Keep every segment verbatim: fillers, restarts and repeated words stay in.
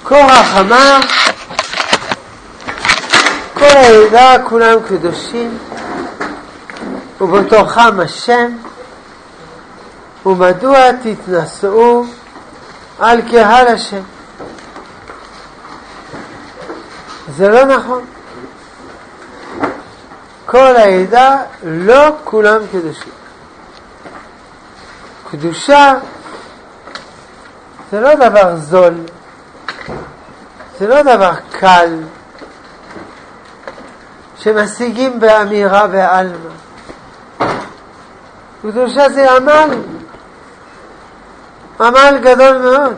קורח אמר, כל העדה כולם קדושים, ובתוכם השם, ומדוע תתנשאו על קהל השם? זה לא נכון. כל העדה לא כולם קדושים. קדושה זה לא דבר זול, זה לא דבר קל שמשיגים באמירה בעלמא. קדושה זה עמל, עמל גדול מאוד.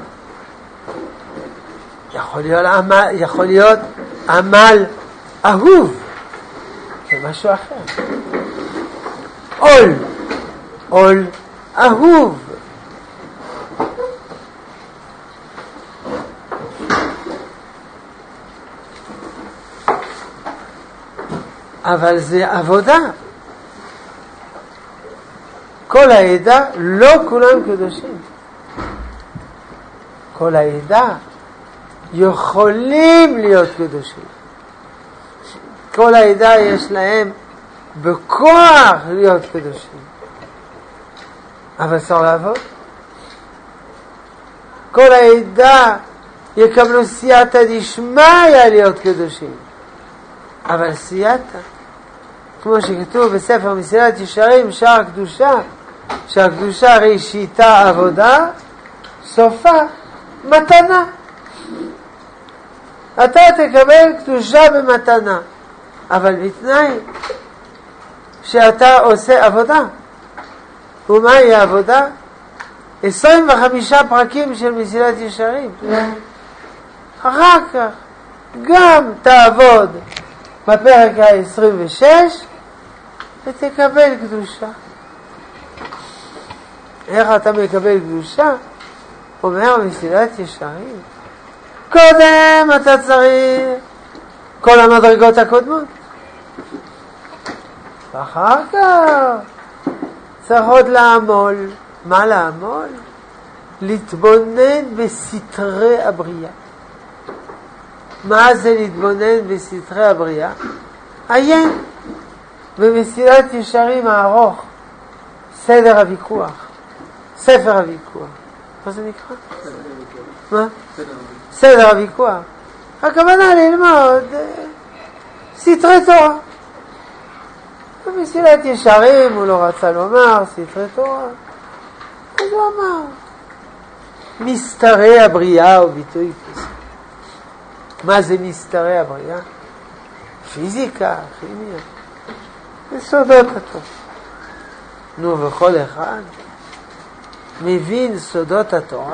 יכול להיות עמל, יכול להיות עמל אהוב, זה משהו אחר. עול, עול אהוב. אבל זה עבודה. כל העדה לא כולם קדושים. כל העדה יכולים להיות קדושים. כל העדה יש להם בכוח להיות קדושים. אבל צריך לעבוד. כל העדה יקבלו סייעתא דשמיא להיות קדושים. אבל סייעתא, כמו שכתוב בספר מסילת ישרים, שער קדושה, שהקדושה ראשיתה עבודה, סופה מתנה. אתה תקבל קדושה במתנה, אבל בתנאי שאתה עושה עבודה. ומהי העבודה? עשרים וחמישה פרקים של מסילת ישרים. אחר כך גם תעבוד בפרק ה-עשרים ושש ותקבל קדושה. איך אתה מקבל קדושה? אומר מסילת ישרים, קודם אתה צריך כל המדרגות הקודמות, ואחר כך צריך עוד לעמול. מה לעמול? להתבונן בסתרי הבריאה. מה זה להתבונן בסתרי הבריאה? עיין במסילת ישרים הארוך, סדר הוויכוח, ספר הוויכוח. מה זה נקרא? מה? סדר הוויכוח. הכוונה ללמוד סתרי תורה. במסילת ישרים הוא לא רצה לומר סתרי תורה, אז הוא אמר מסתרי הבריאה הוא ביטוי כזה. מה זה מסתרי הבריאה? פיזיקה, כימיה, יסודות התורה. נו, וכל אחד מבין סודות התורה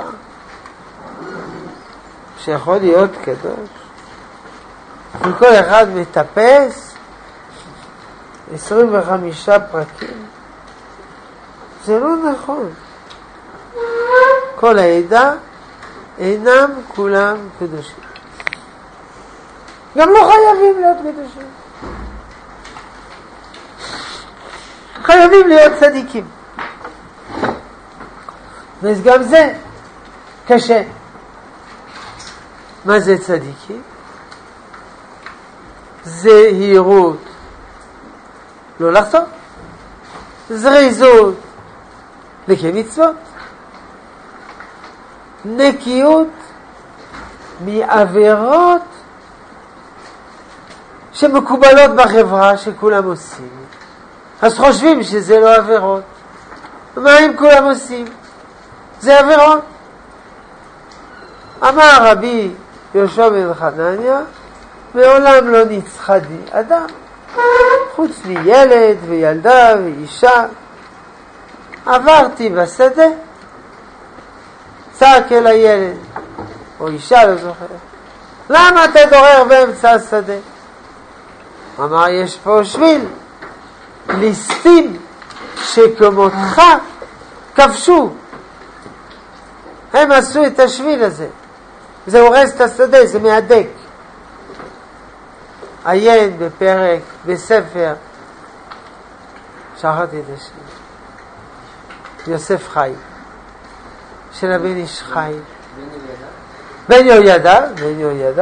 שיכול להיות קדוש, וכל אחד מטפס עשרים וחמישה פרקים. זה לא נכון. כל העדה אינם כולם קדושים, גם לא חייבים להיות קדושים. חייבים להיות צדיקים, וגם זה קשה. מה זה צדיקים? זהירות, לא לחטוא, זריזות לקיים מצוות, נקיות מעבירות שמקובלות בחברה שכולם עושים, אז חושבים שזה לא עבירות. מה אם כולם עושים? זה עבירות. אמר רבי יהושע בן חנניה, מעולם לא ניצחתי אדם חוץ מילד וילדה ואישה. עברתי בשדה, צעק אל הילד או אישה, לא זוכר, למה אתה דורר באמצע השדה? אמר, יש פה שביל, ליסטים שכמותך כבשו, הם עשו את השביל הזה, זה הורס את השדה, זה מהדק. עיין בפרק, בספר, שכחתי את השם, יוסף חי, של הבן איש חי. בן יהוידע, בן יהוידע,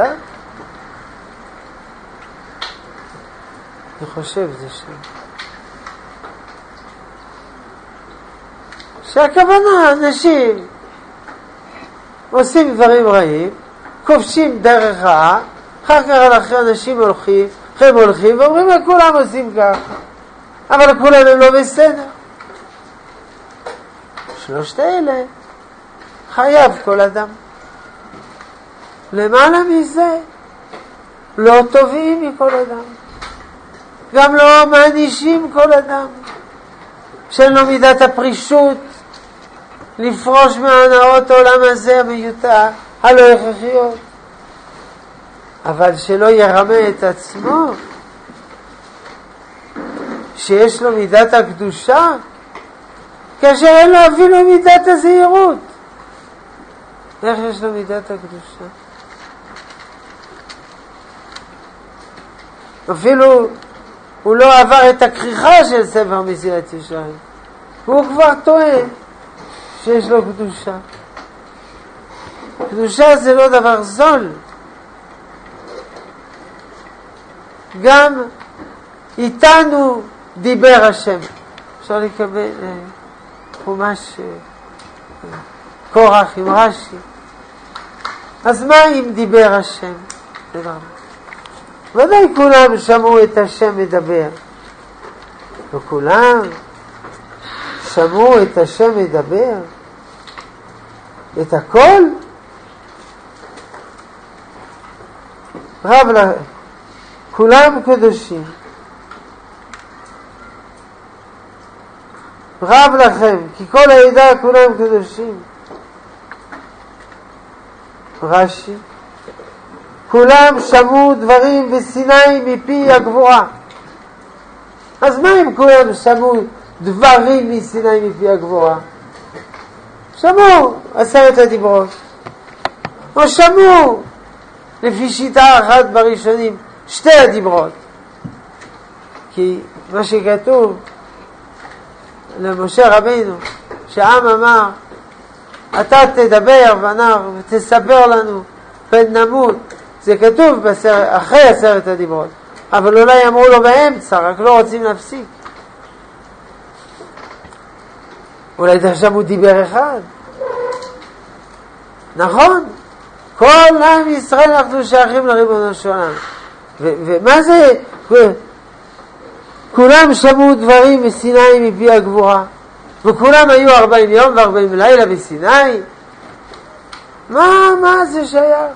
אני חושב זה שם. שהכוונה, אנשים עושים דברים רעים, כובשים דרך רעה, אחר כך אנשים הולכים, הם הולכים ואומרים לה כולם עושים ככה, אבל כולם הם לא בסדר. שלושת אלה חייב כל אדם. למעלה מזה לא טובים מכל אדם, גם לא מענישים כל אדם, שאין לו מידת הפרישות לפרוש מהנאות העולם הזה המיותר, הלא הכרחיות, אבל שלא ירמה את עצמו, שיש לו מידת הקדושה, כאשר אין לו אפילו מידת הזהירות. איך יש לו מידת הקדושה? אפילו הוא לא עבר את הכריכה של ספר מסילת ישרים, והוא כבר טוען שיש לו קדושה. קדושה זה לא דבר זול. גם איתנו דיבר השם. אפשר לקבל חומש קורח עם רש"י. אז מה אם דיבר השם? ודאי כולם שמעו את השם מדבר, וכולם שמעו את השם מדבר, את הכל. רב לה, כולם קדושים, רב לכם כי כל העדה כולם קדושים. רש"י, כולם שמעו דברים בסיני מפי הגבורה. אז מה אם כולם שמעו דברים מסיני מפי הגבורה? שמעו עשרת הדיברות, או שמעו לפי שיטה אחת בראשונים שתי הדיברות, כי מה שכתוב למשה רבינו שהעם אמר אתה תדבר ותספר לנו ונמות, זה כתוב בסר... אחרי עשרת הדיברות, אבל אולי אמרו לו באמצע, רק לא רוצים להפסיק. אולי עכשיו הוא דיבר אחד. נכון, כל עם ישראל אנחנו שייכים לריבונו של עולם. ו- ומה זה? כולם שמעו דברים מסיני מפי הגבורה, וכולם היו ארבעים יום וארבעים לילה בסיני. מה, מה זה שייך?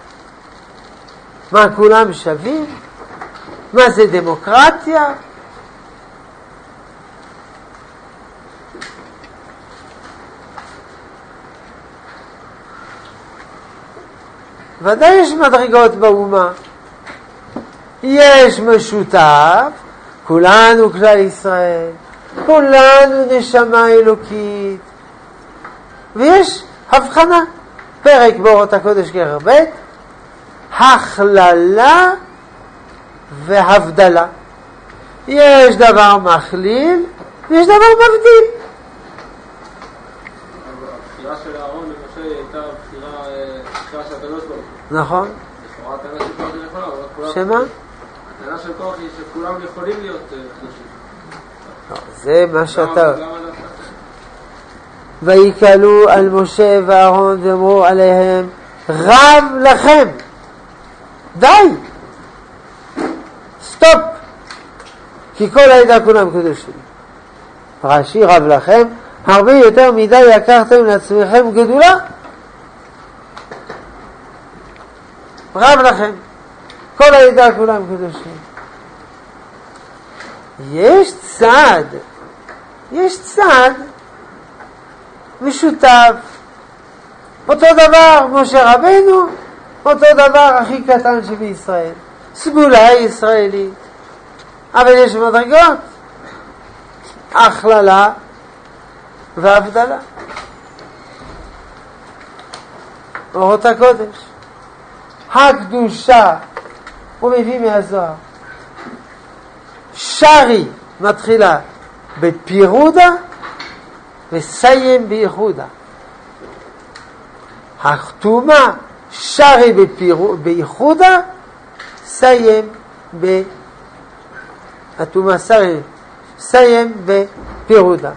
מה, כולם שווים? מה זה דמוקרטיה? ודאי יש מדרגות באומה, יש משותף, כולנו כלל ישראל, כולנו נשמה אלוקית, ויש הבחנה, פרק באורות הקודש כרך ב', הכללה והבדלה. יש דבר מכליל ויש דבר מבדיל. הבחירה של אהרון למשה הייתה בחירה של הקדוש ברוך הוא. נכון. הטענה של קורח היא נכונה, אבל כולם... שמה? הטענה של קורח היא שכולם יכולים להיות קדושים. לא, זה מה שאתה... ויקלו על משה ואהרון ואמרו עליהם רב לכם. די, סטופ, כי כל העדה כולם קדושים. רש"י, רב לכם, הרבה יותר מדי יקרתם לעצמכם גדולה. רב לכם, כל העדה כולם קדושים. יש צד, יש צד משותף, אותו דבר משה רבינו, אותו דבר הכי קטן שבישראל, סגולה ישראלית, אבל יש מדרגות, הכללה והבדלה. אורות הקודש, הקדושה, הוא מביא מהזוהר, שרי מתחילה בפירודה וסיים בייחודה. הכתומה שרי בייחודה, סיים בהתומה, סיים בפירודה.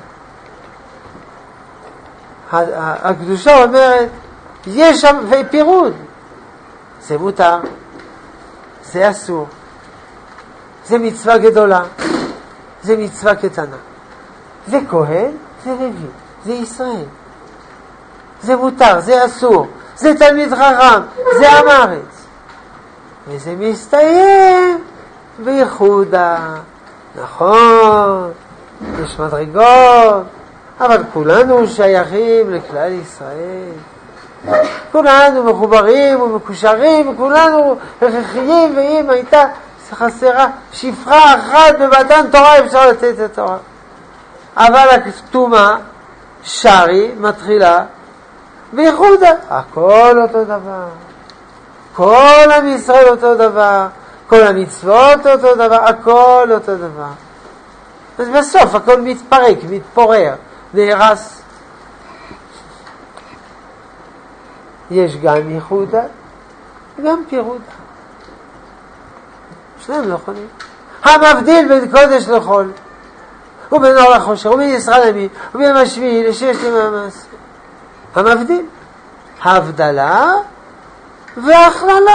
הקדושה אומרת, יש שם פירוד. זה מותר, זה אסור, זה מצווה גדולה, זה מצווה קטנה. זה כהן, זה לוי, זה ישראל. זה מותר, זה אסור, זה תלמיד חכם, זה עם הארץ. וזה מסתיים בייחודה. נכון, יש מדרגות, אבל כולנו שייכים לכלל ישראל. כולנו מחוברים ומקושרים, וכולנו הכרחיים, ואם הייתה חסרה שפחה אחת במתן תורה אפשר לתת את התורה. אבל הכתומה שרי מתחילה בייחודה. הכל אותו דבר, כל עם ישראל אותו דבר, כל המצוות אותו דבר, הכל אותו דבר. אז בסוף הכל מתפרק, מתפורר, נהרס. יש גם ייחודה, גם פירודה. שניהם לא יכולים. המבדיל בין קודש לחול, ובין אור לחושר, ובין ישראל למין, ובין השביעי לשש למעמס. המבדיל, ההבדלה וההכללה.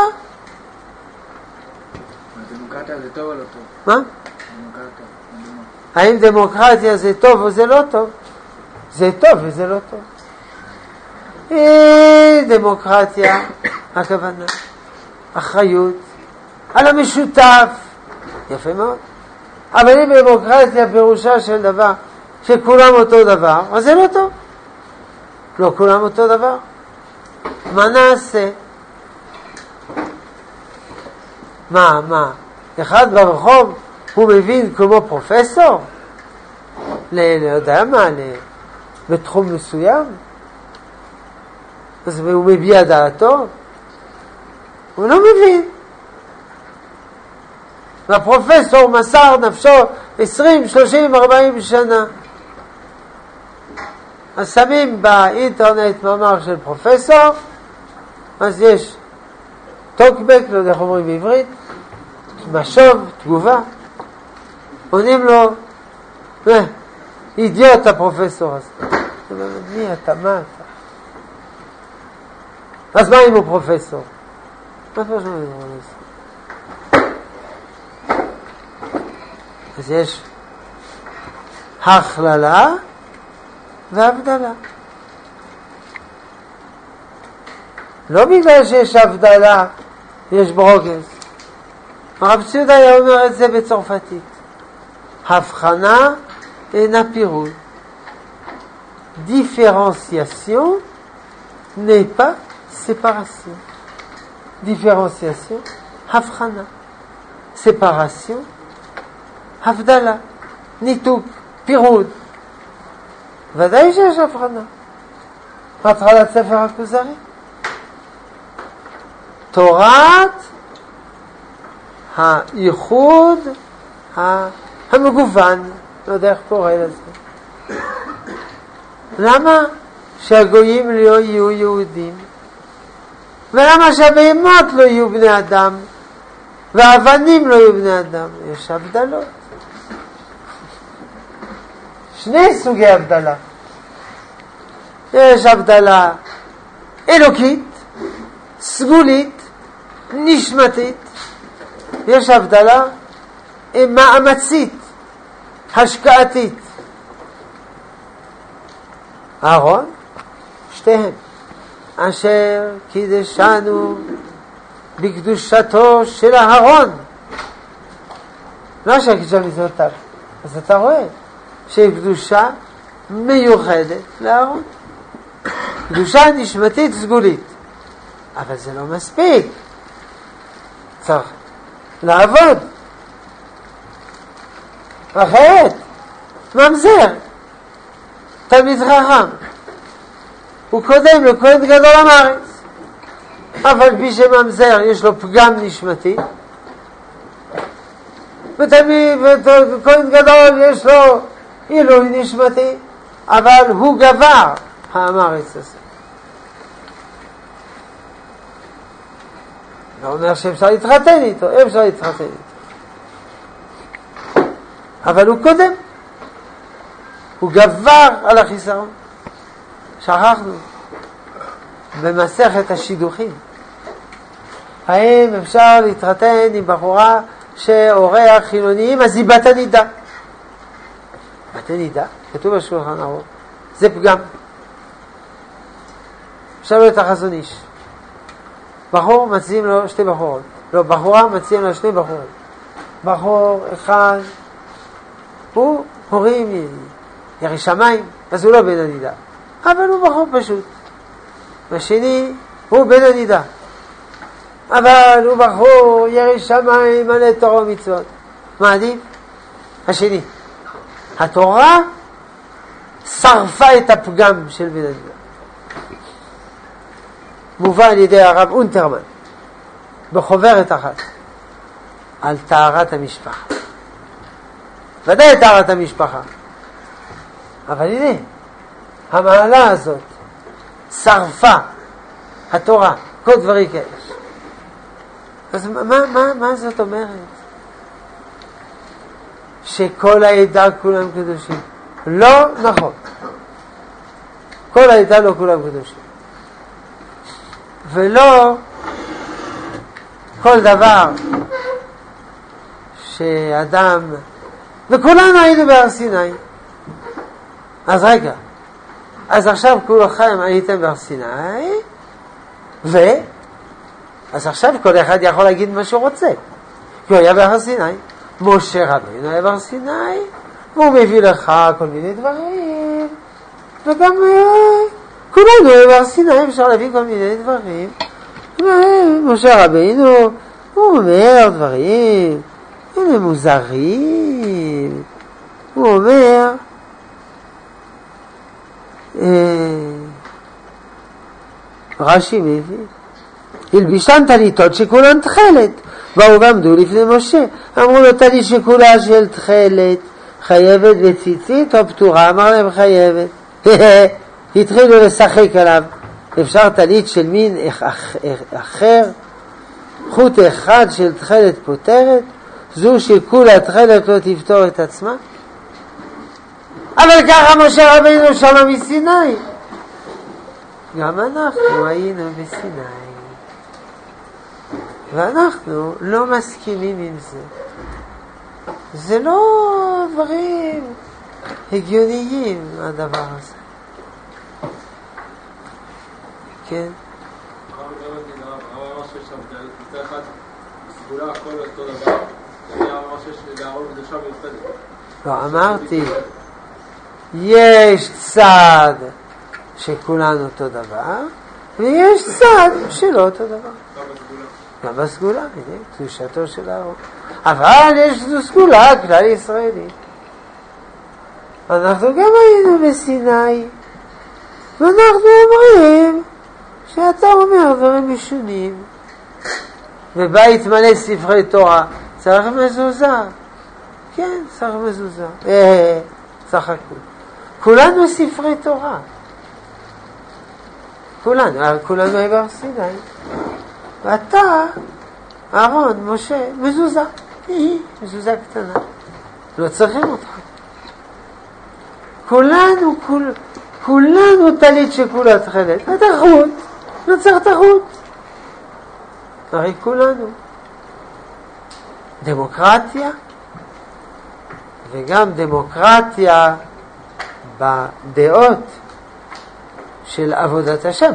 דמוקרטיה זה טוב או לא טוב? מה? דמוקרטיה, האם דמוקרטיה זה טוב או זה לא טוב? זה טוב וזה לא טוב. דמוקרטיה, הכוונה, אחריות על המשותף, יפה מאוד. אבל אם דמוקרטיה פירושה של דבר שכולם אותו דבר, אז זה לא טוב. לא כולם אותו דבר. מה נעשה? מה, מה? אחד ברחוב הוא מבין כמו פרופסור? לא יודע מה, בתחום מסוים? אז הוא מביע דעתו? הוא לא מבין. והפרופסור מסר נפשו עשרים, שלושים, ארבעים שנה. אז שמים באינטרנט מאמר של פרופסור, אז יש טוקבק, לא יודע איך אומרים בעברית, משוב, תגובה. עונים לו, אה, אידיוט הפרופסור הזה. מי אתה, מה אתה? אז מה אם הוא פרופסור? מה פה שמונה פרופסור? אז יש הכללה והבדלה. לא בגלל שיש הבדלה, יש ברוגז. הרב ציודה היה אומר את זה בצרפתית. הבחנה אינה פירוד. דיפרנציאציון n'est pas séparation. דיפרנציאציון, הבחנה. ספרציון, הבדלה, ניתוק, פירוד. ודאי שיש הבחנה. התחלת ספר הכוזרי. תורת הייחוד המגוון, לא יודע איך קורא לזה. למה שהגויים לא יהיו יהודים? ולמה שהבהמות לא יהיו בני אדם? והאבנים לא יהיו בני אדם? יש הבדלות. שני סוגי הבדלה. יש הבדלה אלוקית, סגולית, נשמתית. יש הבדלה מאמצית, השקעתית. אהרון, שתיהם, אשר קידשנו בקדושתו של אהרון. לא שהקדושה מזוטר. אז אתה רואה שקדושה מיוחדת לאהרון. קדושה נשמתית סגולית. אבל זה לא מספיק. צריך לעבוד. אחרת, ממזר. תלמיד חכם. הוא קודם לכהן גדול עם הארץ. אבל פי שממזר יש לו פגם נשמתי. ותלמיד וכהן גדול יש לו עילוי נשמתי. אבל הוא גבר הארץ הזה. לא אומר שאפשר להתחתן איתו, אפשר להתחתן איתו. אבל הוא קודם. הוא גבר על החיסרון. שכחנו. במסכת השידוכים. האם אפשר להתחתן עם בחורה שהוריה חילוניים, אז היא בת הנידה. בת הנידה, כתוב בשולחן ערוך, זה פגם. שאלו את החזון איש. בחור מציעים לו שתי בחורות. לא, בחורה מציעים לו שני בחורות. בחור אחד, הוא הורים ירי שמיים, אז הוא לא בן הנידה. אבל הוא בחור פשוט. והשני, הוא בן הנידה. אבל הוא בחור ירי שמיים מלא תורה ומצוות. מה עדיף? השני. התורה שרפה את הפגם של בן הנידה. מובא על ידי הרב אונטרמן בחוברת אחת על טהרת המשפחה. ודאי טהרת המשפחה. אבל הנה, המעלה הזאת שרפה התורה, כל דברי כאלה. אז מה, מה, מה זאת אומרת? שכל העדה כולם קדושים. לא נכון. כל העדה לא כולם קדושים. ולא כל דבר שאדם, וכולנו היינו בהר סיני. אז רגע, אז עכשיו כולכם הייתם בהר סיני, ו... אז עכשיו כל אחד יכול להגיד מה שהוא רוצה. כי הוא היה בהר סיני, משה רבינו היה בהר סיני, והוא מביא לך כל מיני דברים, וגם כולנו היה בהר סיני, אפשר להביא כל מיני דברים. משה רבינו, הוא אומר דברים, הם מוזרים. הוא אומר, רש"י מביא, הלבישן טליתות שכולן תכלת, באו ועמדו לפני משה, אמרו לו טלית שכולה של תכלת, חייבת בציצית או פטורה? אמר להם חייבת. התחילו לשחק עליו. אפשר טלית של מין אחר, חוט אחד של תכלת פותרת, זו שכולה תכלת לא תפתור את עצמה. אבל ככה משה רבינו שם מסיני. גם אנחנו היינו בסיני, ואנחנו לא מסכימים עם זה. זה לא דברים הגיוניים, הדבר הזה. כן? הרב אמר שיש שם מצד אחד סגולה הכל אותו דבר, ואני אמר שיש להראות קדושה מיוחדת. לא, אמרתי, יש צד שכולנו אותו דבר, ויש צד שלא אותו דבר. גם בסגולה, קדושתו של הארון. אבל יש זו סגולה כלל ישראלית. אנחנו גם היינו בסיני, ואנחנו אומרים שאתה אומר דברים משונים, ובית מלא ספרי תורה, צריך מזוזה. כן, צריך מזוזה. אה, צחקו. כולנו ספרי תורה. כולנו, כולנו היה בהר סיני. ואתה, אהרון, משה, מזוזה. מזוזה קטנה. לא צריכים אותך. כולנו, כול, כולנו טלית שכולה תכלת. התחרות. לא צריך תחרות. הרי כולנו. דמוקרטיה, וגם דמוקרטיה בדעות של עבודת השם.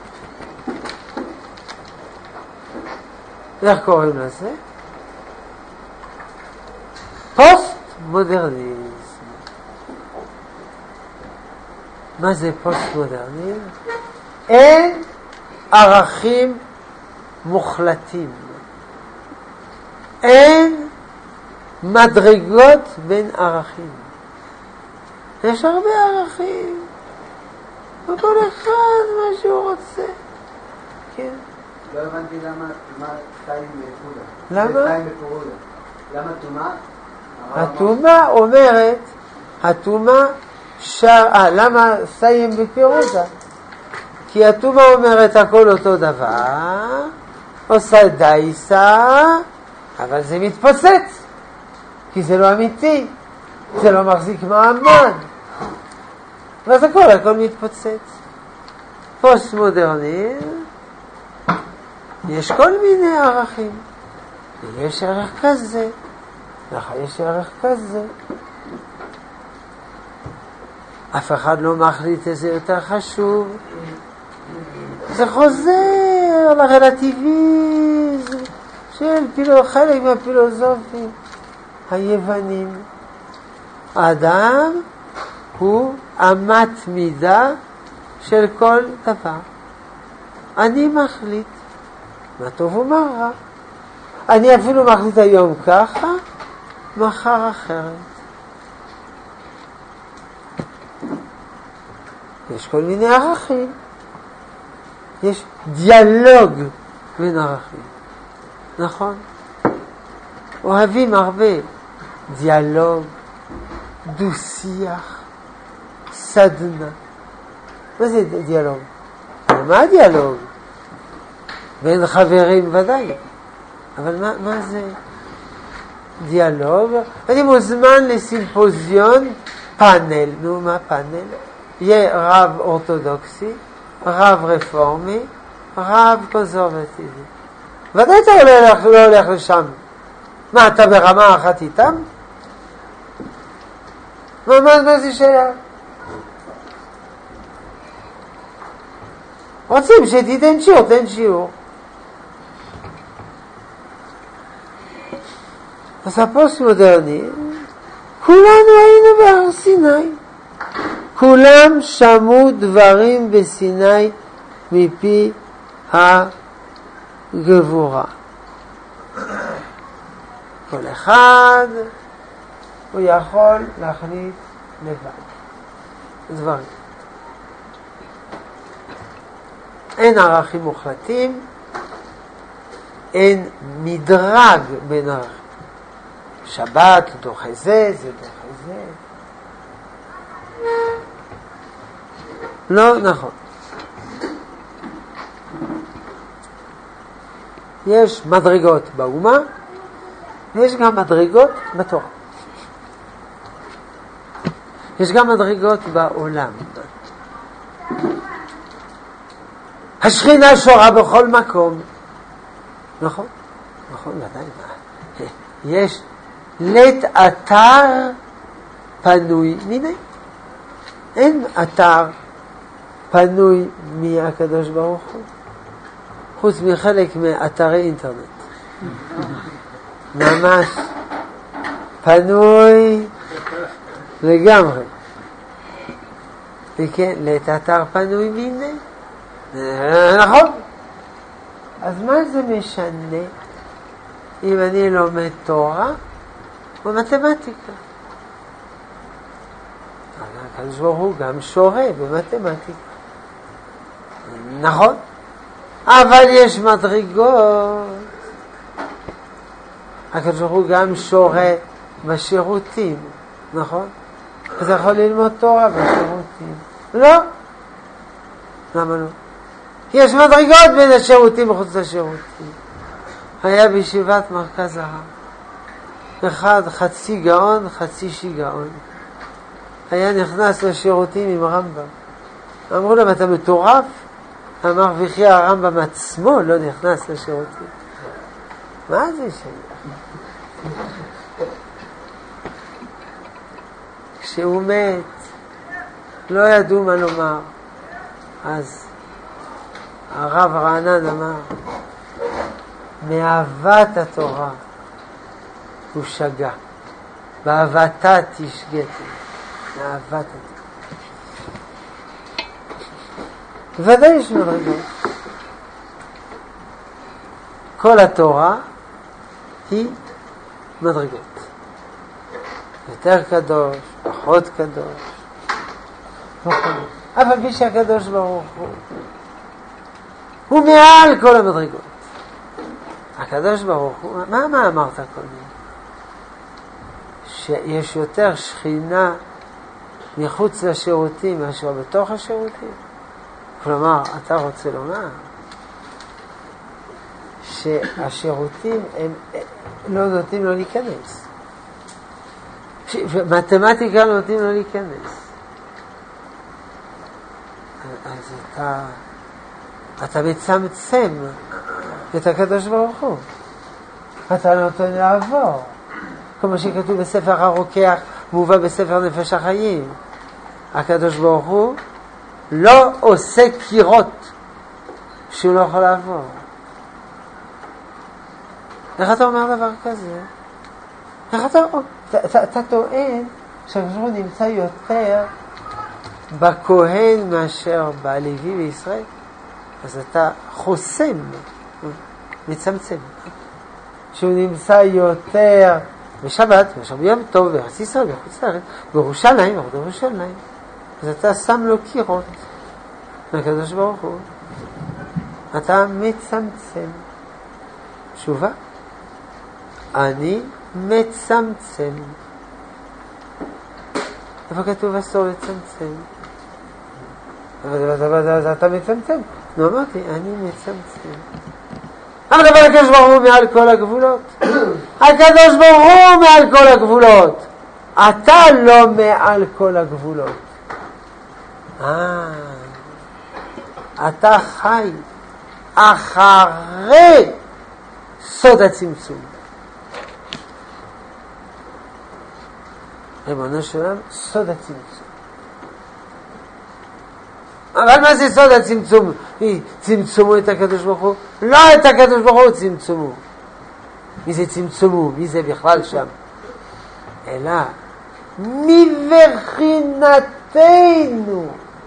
איך קוראים לזה? פוסט מודרניזם. מה זה פוסט מודרניזם? אין ערכים מוחלטים. אין מדרגות בין ערכים. יש הרבה ערכים. וכל אחד מה שהוא רוצה. כן. לא הבנתי למה תומה שתיים בפרודה. למה? שתיים בפרודה. למה תומה? התומה אומרת, התומה שר... אה, למה שתיים בפרודה? כי התומה אומרת הכל אותו דבר, עושה דייסה, אבל זה מתפוצץ, כי זה לא אמיתי, זה לא מחזיק מעמד, ואז הכל, הכל מתפוצץ. פוסט מודרני, יש כל מיני ערכים, יש ערך כזה, יש ערך כזה, אף אחד לא מחליט איזה יותר חשוב, זה חוזר לרלטיביזם של פילו, חלק מהפילוסופים היוונים. האדם הוא אמת מידה של כל דבר. אני מחליט מה טוב ומה רע. אני אפילו מחליט היום ככה, מחר אחרת. יש כל מיני ערכים. יש דיאלוג בין ערכים. נכון? אוהבים הרבה דיאלוג, דו-שיח, סדנה. מה זה דיאלוג? מה הדיאלוג? בין חברים ודאי. אבל מה, מה זה דיאלוג? אני מוזמן לסימפוזיון פאנל. נו, מה פאנל? יהיה רב אורתודוקסי, רב רפורמי, רב קונסרבטיבי. ודאי אתה הולך, לא הולך לשם. מה, אתה ברמה אחת איתם? מה, מה, מה זה שייך? רוצים שתיתן שיעור, תן שיעור. אז הפוסט מודרני, כולנו היינו בהר סיני. כולם שמעו דברים בסיני מפי הגבורה. כל אחד הוא יכול להחליט לבד. דברים. אין ערכים מוחלטים, אין מדרג בין ערכים. שבת דוחה זה, זה דוחה זה. לא נכון. יש מדרגות באומה, ויש גם מדרגות בתורה. יש גם מדרגות בעולם. השכינה שורה בכל מקום. נכון? נכון, ודאי. יש לית אתר פנוי מיני. אין אתר פנוי מהקדוש ברוך הוא, חוץ מחלק מאתרי אינטרנט. ממש פנוי לגמרי. וכן, לית אתר פנוי מיני. נכון. אז מה זה משנה אם אני לומד תורה או מתמטיקה? הקדוש ברוך הוא גם שורה במתמטיקה. נכון. אבל יש מדרגות. הקדוש ברוך הוא גם שורה בשירותים. נכון? אתה יכול ללמוד תורה בשירותים. לא. למה לא? יש מדרגות בין השירותים וחוץ לשירותים. היה בישיבת מרכז הרב. אחד חצי גאון, חצי שיגעון. היה נכנס לשירותים עם רמב"ם. אמרו להם, אתה מטורף? אמר, וכי הרמב"ם עצמו לא נכנס לשירותים. מה זה שלי? כשהוא מת, לא ידעו מה לומר. אז הרב רענן אמר, מאהבת התורה הוא שגה, באהבתה תשגתי. מאהבת התורה. ודאי יש מדרגות. כל התורה היא מדרגות. יותר קדוש, פחות קדוש. אבל מי שהקדוש ברוך הוא, הוא מעל כל המדרגות. הקדוש ברוך הוא, מה, מה אמרת קודם? שיש יותר שכינה מחוץ לשירותים מאשר בתוך השירותים? כלומר, אתה רוצה לומר שהשירותים הם לא נותנים לו להיכנס. מתמטיקה לא נותנים לו להיכנס. אז אתה, אתה מצמצם את הקדוש ברוך הוא. אתה נותן לעבור. כמו שכתוב בספר הרוקח, מובא בספר נפש החיים. הקדוש ברוך הוא לא עושה קירות שהוא לא יכול לעבור. איך אתה אומר דבר כזה? איך אתה, אתה, אתה טוען שהקדוש ברוך הוא נמצא יותר בכהן מאשר בלוי בישראל? אז אתה חוסם, מצמצם. שהוא נמצא יותר בשבת, מאשר ביום טוב, בארץ ישראל, בחוץ לארץ, בירושלים, בירושלים, בירושלים. אז אתה שם לו קירות מהקדוש ברוך הוא. אתה מצמצם. תשובה, אני מצמצם. איפה כתוב אסור לצמצם? אבל אתה מצמצם. נו, אמרתי, אני מצמצם. אבל הקדוש ברוך הוא מעל כל הגבולות. הקדוש ברוך הוא מעל כל הגבולות. אתה לא מעל כל הגבולות. אה, אתה חי אחרי סוד הצמצום. ריבונו של עולם, סוד הצמצום. אבל מה זה סוד הצמצום? צמצמו את הקדוש ברוך הוא? לא את הקדוש ברוך הוא צמצמו. מי זה צמצמו? מי זה בכלל שם? אלא מבחינתנו,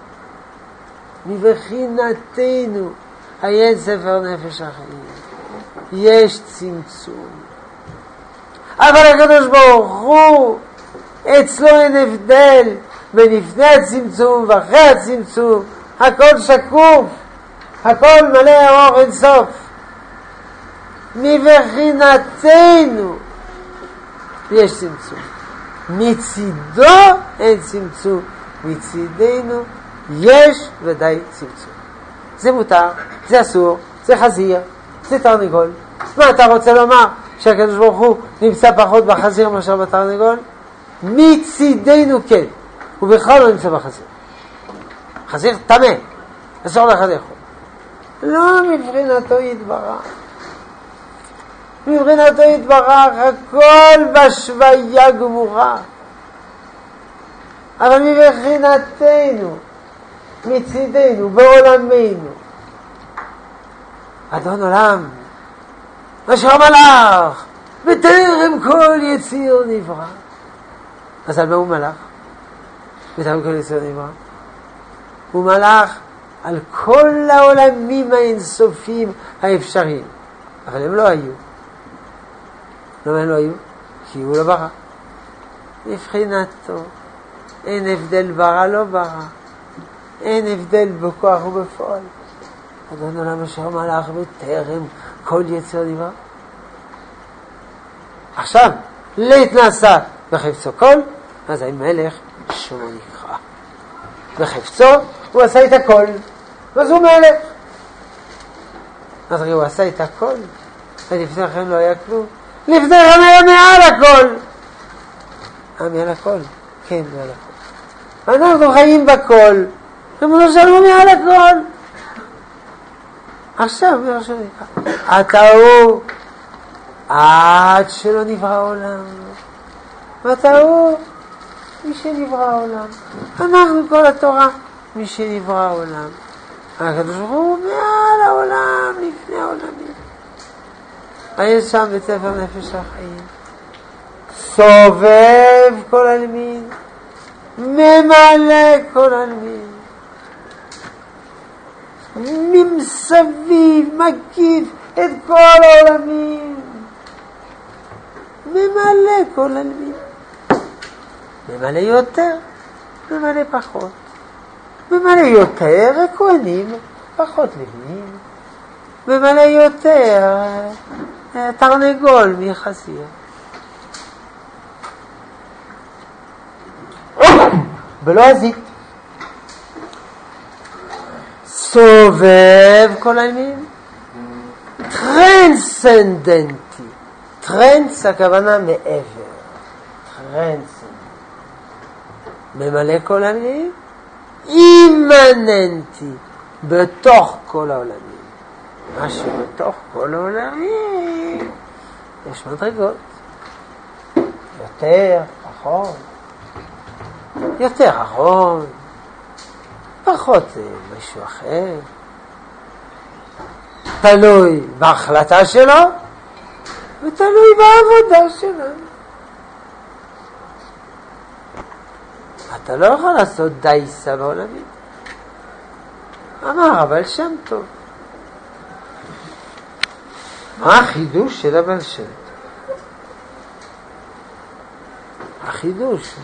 מבחינתנו, היה ספר נפש החיים. יש צמצום. אבל הקדוש ברוך הוא, אצלו אין הבדל בין לפני הצמצום ואחרי הצמצום. הכל שקוף, הכל מלא אור אין סוף. מבחינתנו יש צמצום. מצידו אין צמצום, מצידנו יש ודאי צמצום. זה מותר, זה אסור, זה חזיר, זה תרנגול. מה אתה רוצה לומר? שהקדוש ברוך הוא נמצא פחות בחזיר מאשר בתרנגול? מצידנו כן, הוא בכלל לא נמצא בחזיר. חזיר תמה, אסור לך לאכול. לא מבחינתו יתברך. מבחינתו יתברך, הכל בשוויה גמורה. אבל מבחינתנו, מצידנו, בעולמנו, אדון עולם, אשר מלך, בטרם כל יציר נברא. אז על מה הוא מלך? בטרם כל יציר נברא. הוא מלך על כל העולמים האינסופיים האפשריים. אבל הם לא היו. למה הם לא היו? כי הוא לא ברא. מבחינתו אין הבדל ברא לא ברא. אין הבדל בכוח ובפועל. אדון עולם אשר מלך בטרם כל יציר נברא. עכשיו, להתנסה בחפצו כל, אז המלך שמו נקרא. בחפצו הוא עשה את הכל, אז הוא מלך. אז הוא עשה את הכל, ולפני כן לא היה כלום. לפני כן היה מעל הכל. אה, מעל הכל? כן, מעל הכל. אנחנו חיים בכל, ריבונו של עולם מעל הכל. עכשיו, אומר שהוא נקרא. אתה הוא, עד שלא נברא העולם. ואתה הוא, מי שנברא העולם. אנחנו כל התורה, מי שנברא העולם. הקדוש ברוך הוא מעל העולם, לפני העולמים. היה שם בספר נפש החיים. סובב כל עלמין, ממלא כל עלמין. ממסביב, מקיף את כל העולמים. ממלא כל עלמין. ממלא יותר, ממלא פחות. ממלא יותר כהנים, פחות לוויים. ממלא יותר תרנגול מחזיר. ולא הזית. סובב כל העלמין. טרן טרנסנדנטי. טרנס הכוונה מעבר. טרנסנדנטי. ממלא כל העולמים. אימננטי. בתוך כל העולמים. מה שבתוך כל העולמים יש מדרגות. יותר, פחות. יותר ארון. פחות משהו אחר. תלוי בהחלטה שלו ותלוי בעבודה שלו. אתה לא יכול לעשות דייסה בעולמית. אמר אבל שם טוב. מה החידוש של הבעל שם טוב? החידוש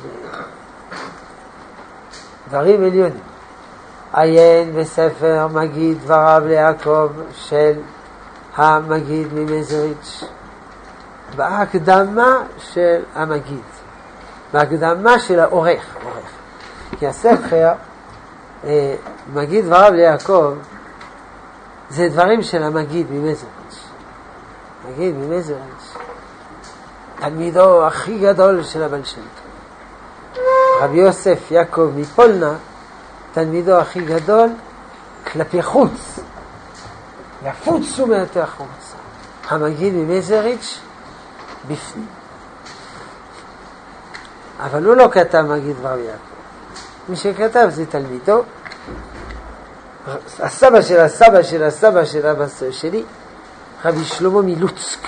דברים עליונים. עיין בספר מגיד דבריו ליעקב של המגיד ממזריץ' בהקדמה של המגיד, בהקדמה של העורך, עורך. כי הספר אה, מגיד דבריו ליעקב זה דברים של המגיד ממזריץ'. מגיד ממזריץ' תלמידו הכי גדול של הבעל שם טוב, רבי יוסף יעקב מפולנה, תלמידו הכי גדול כלפי חוץ, יפוצו מיותר חוץ. המגיד ממזריץ' בפנים. אבל הוא לא כתב מגיד דבר יעקב. מי שכתב זה תלמידו, הסבא של הסבא של הסבא של אבא שלי, רבי שלמה מלוצק.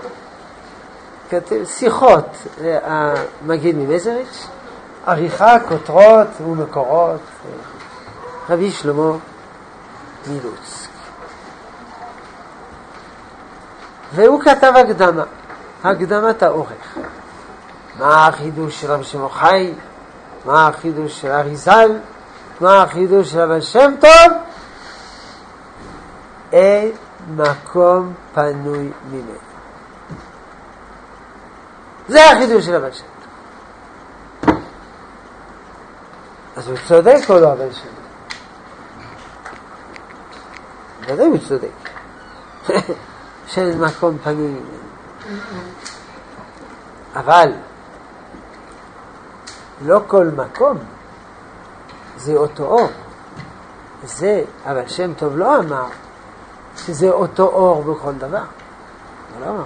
כתב שיחות המגיד ממזריץ', עריכה, כותרות ומקורות, רבי שלמה מלוצק. והוא כתב הקדמה, הקדמת העורך. מה החידוש של רבי שמעון חי? מה החידוש של אריזל? מה החידוש של הבעל שם טוב? אין מקום פנוי ממנו. זה החידוש של הבעל שם טוב. אז הוא צודק או לא הבעל שם טוב? ודאי הוא צודק. שאין מקום פנוי ממנו. אבל לא כל מקום זה אותו אור. זה, אבל שם טוב לא אמר שזה אותו אור בכל דבר. הוא לא אמר.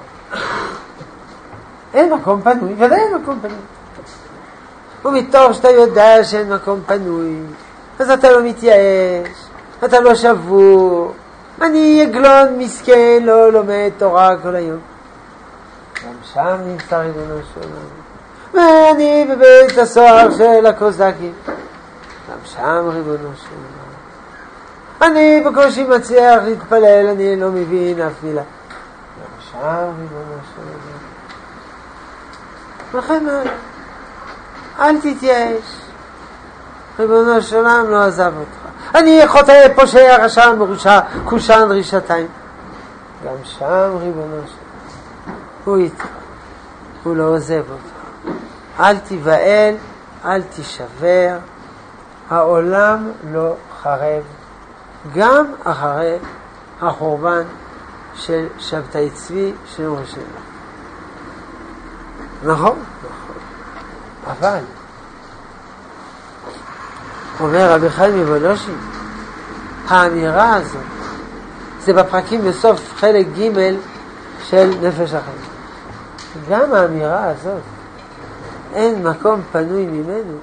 אין מקום פנוי, ודאי אין מקום פנוי. ומתוך שאתה יודע שאין מקום פנוי, אז אתה לא מתייאש, אתה לא שבור. אני עגלון מסכן, לא לומד תורה כל היום. גם שם נמצא ריבונו של עולם. ואני בבית הסוהר של הקוזקים. גם שם ריבונו של עולם. אני בקושי מצליח להתפלל, אני לא מבין אף מילה. גם שם ריבונו של עולם. לכן אל תתייאש. ריבונו של עולם לא עזב אותך. אני חוטא פושע רשע מרושע קושן רישתיים. גם שם ריבונו של עולם. הוא איתך. הוא לא עוזב אותך. אל תיבהל, אל תישבר, העולם לא חרב, גם אחרי החורבן של שבתאי צבי של ירושלים. נכון, נכון. אבל, אומר רבי חיים מוולוז'ין, האמירה הזאת, זה בפרקים בסוף חלק ג' של נפש החיים. גם האמירה הזאת, אין מקום פנוי ממנו,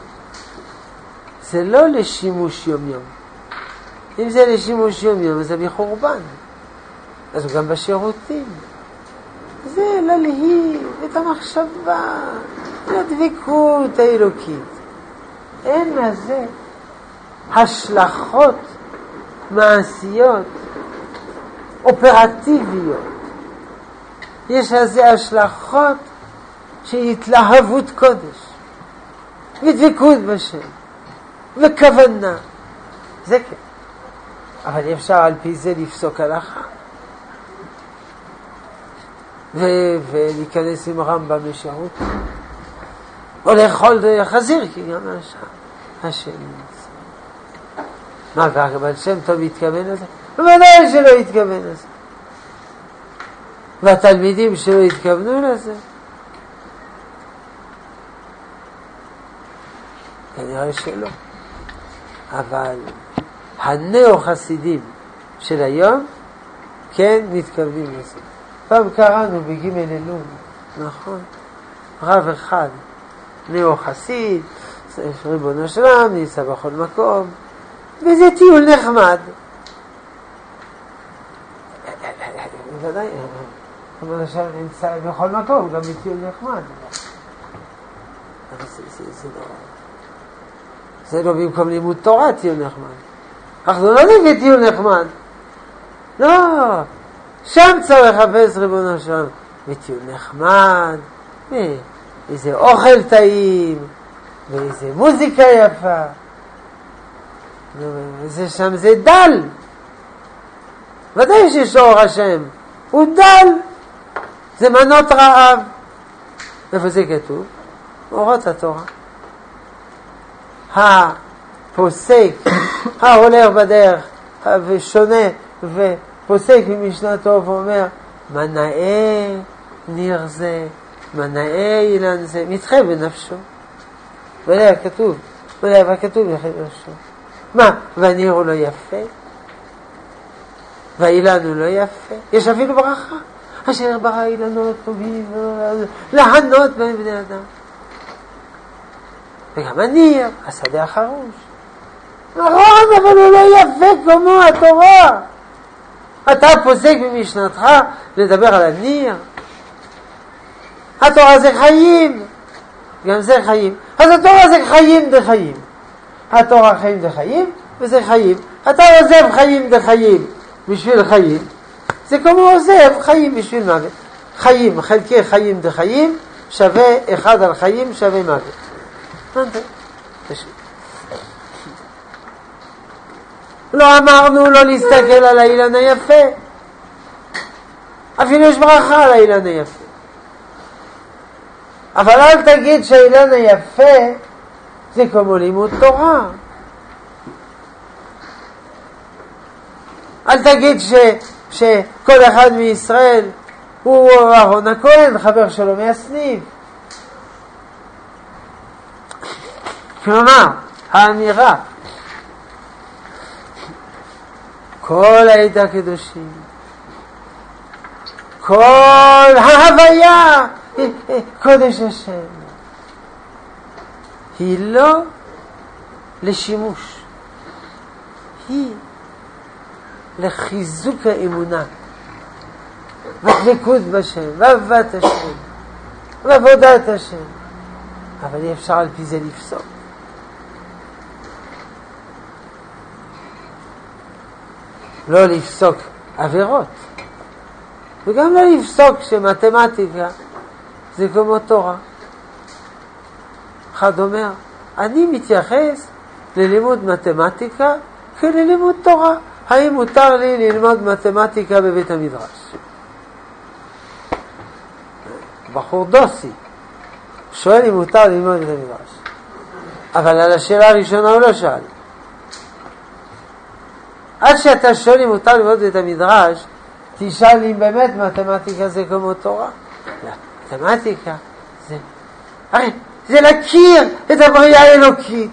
זה לא לשימוש יום יום. אם זה לשימוש יום יום, זה בחורבן. אז גם בשירותים. זה ללהיב את המחשבה, לדבקות האלוקית. אין לזה השלכות מעשיות, אופרטיביות. יש לזה השלכות של התלהבות קודש, ודבקות בשם, וכוונה. זה כן. אבל אפשר על פי זה לפסוק הלכה. ו- ולהיכנס עם רמב"ם לשירות. או לאכול חזיר, כי גם השם. השם. מה, אבל שם טוב התכוון לזה? בוודאי שלא התכוון לזה. והתלמידים שלו התכוונו לזה. כנראה שלא. אבל הנאו-חסידים של היום כן מתכוונים לזה. פעם קראנו בג' אלול, נכון? רב אחד, נאו-חסיד, ריבונו של עולם, נמצא בכל מקום, וזה טיול נחמד. ודאי, ריבונו של עולם נמצא בכל מקום, גם בטיול נחמד. אבל זה, זה, זה לא... זה לא במקום לימוד תורה טיול נחמד. אנחנו לא נגיד טיול נחמד. לא, שם צריך לחפש ריבונו של עולם. וטיול נחמד, ואיזה אוכל טעים, ואיזה מוזיקה יפה. וזה שם זה דל. ודאי שיש אור השם. הוא דל. זה מנות רעב. איפה זה כתוב? אורות התורה. הפוסק, ההולך בדרך, ושונה, ופוסק ממשנתו ואומר, מנאה ניר זה, מנאה אילן זה, מתחה בנפשו. ולא כתוב, ולא כתוב מתחה בנפשו. מה, והניר הוא לא יפה? והאילן הוא לא יפה? יש אפילו ברכה, אשר ברא אילנות טובים, להנות בהם בני אדם. וגם הניר, השדה החרוש. נכון, אבל הוא לא יפה כמו התורה. אתה פוסק במשנתך לדבר על הניר. התורה זה חיים. גם זה חיים. אז התורה זה חיים דחיים. התורה חיים דחיים, וזה חיים. אתה עוזב חיים דחיים בשביל חיים. זה כמו עוזב חיים בשביל מוות. חיים, חלקי חיים דחיים, שווה אחד על חיים, שווה מוות. לא אמרנו לא להסתכל על האילן היפה, אפילו יש ברכה על האילן היפה, אבל אל תגיד שהאילן היפה זה כמו לימוד תורה. אל תגיד ש, שכל אחד מישראל הוא אהרון הכהן, חבר שלו מהסניף. כלומר, האמירה, כל העדה הקדושים, כל ההוויה, קודש השם, היא לא לשימוש, היא לחיזוק האמונה, ודבקות בשם, ואהבת השם, ועבודת השם. אבל אי אפשר על פי זה לפסוק. לא לפסוק עבירות, וגם לא לפסוק שמתמטיקה זה כמו תורה. אחד אומר, אני מתייחס ללימוד מתמטיקה כללימוד תורה. האם מותר לי ללמוד מתמטיקה בבית המדרש? בחור דוסי שואל אם מותר ללמוד בבית המדרש, אבל על השאלה הראשונה הוא לא שאל. עד שאתה שואל אם מותר ללמוד בבית המדרש, תשאל אם באמת מתמטיקה זה כמו תורה. לא, מתמטיקה זה, הרי זה להכיר את הבריאה האלוקית.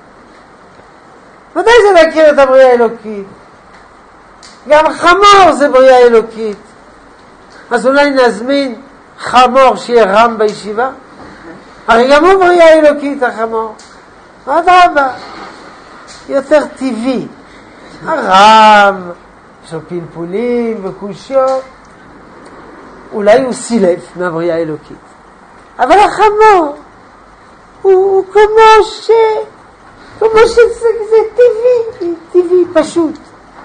ודאי זה להכיר את הבריאה האלוקית. גם חמור זה בריאה אלוקית. אז אולי נזמין חמור שיהיה רם בישיבה? הרי גם הוא בריאה אלוקית, החמור. עוד רבה, יותר טבעי. הרם, יש לו פלפולים וקושיות, אולי הוא סילף מהבריאה האלוקית. אבל החמור, הוא, הוא כמו ש... כמו שזה זה טבעי, טבעי, פשוט.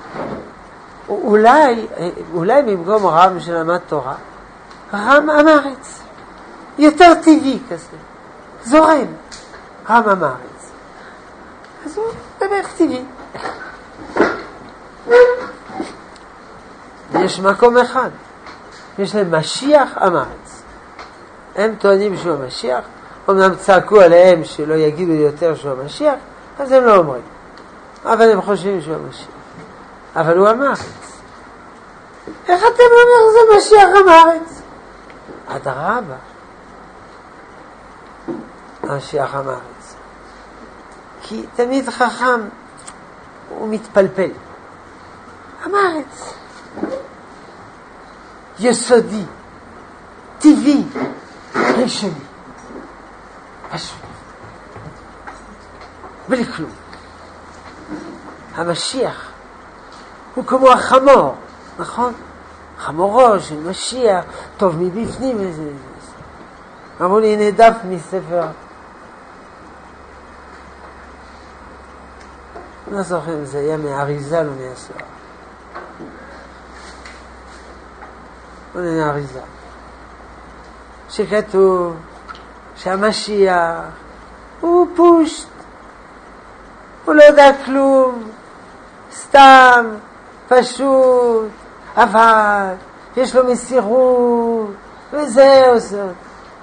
אולי, אולי במקום רם שלמד תורה, רם עם הארץ. יותר טבעי כזה. זורם. רם עם הארץ. אז הוא באמת טבעי. יש מקום אחד. יש להם משיח עם הארץ. הם טוענים שהוא המשיח. אמנם צעקו עליהם שלא יגידו יותר שהוא המשיח, אז הם לא אומרים. אבל הם חושבים שהוא המשיח. אבל הוא המארץ. איך אתם אומרים זה המשיח עם הארץ. אדרבה, המשיח עם הארץ. כי תמיד חכם הוא מתפלפל. עם הארץ. יסודי, טבעי, ראשוני. פשוט. בלי כלום. המשיח הוא כמו החמור, נכון? חמורו של משיח, טוב מבפנים וזה. אמרו לי, הנה דף מספר. לא זוכר אם זה היה מהאריזל או מהסוהר. הנה מהאריזל. שכתוב שהמשיח הוא פושט. הוא לא יודע כלום. סתם, פשוט, אבל יש לו מסירות, וזהו זאת.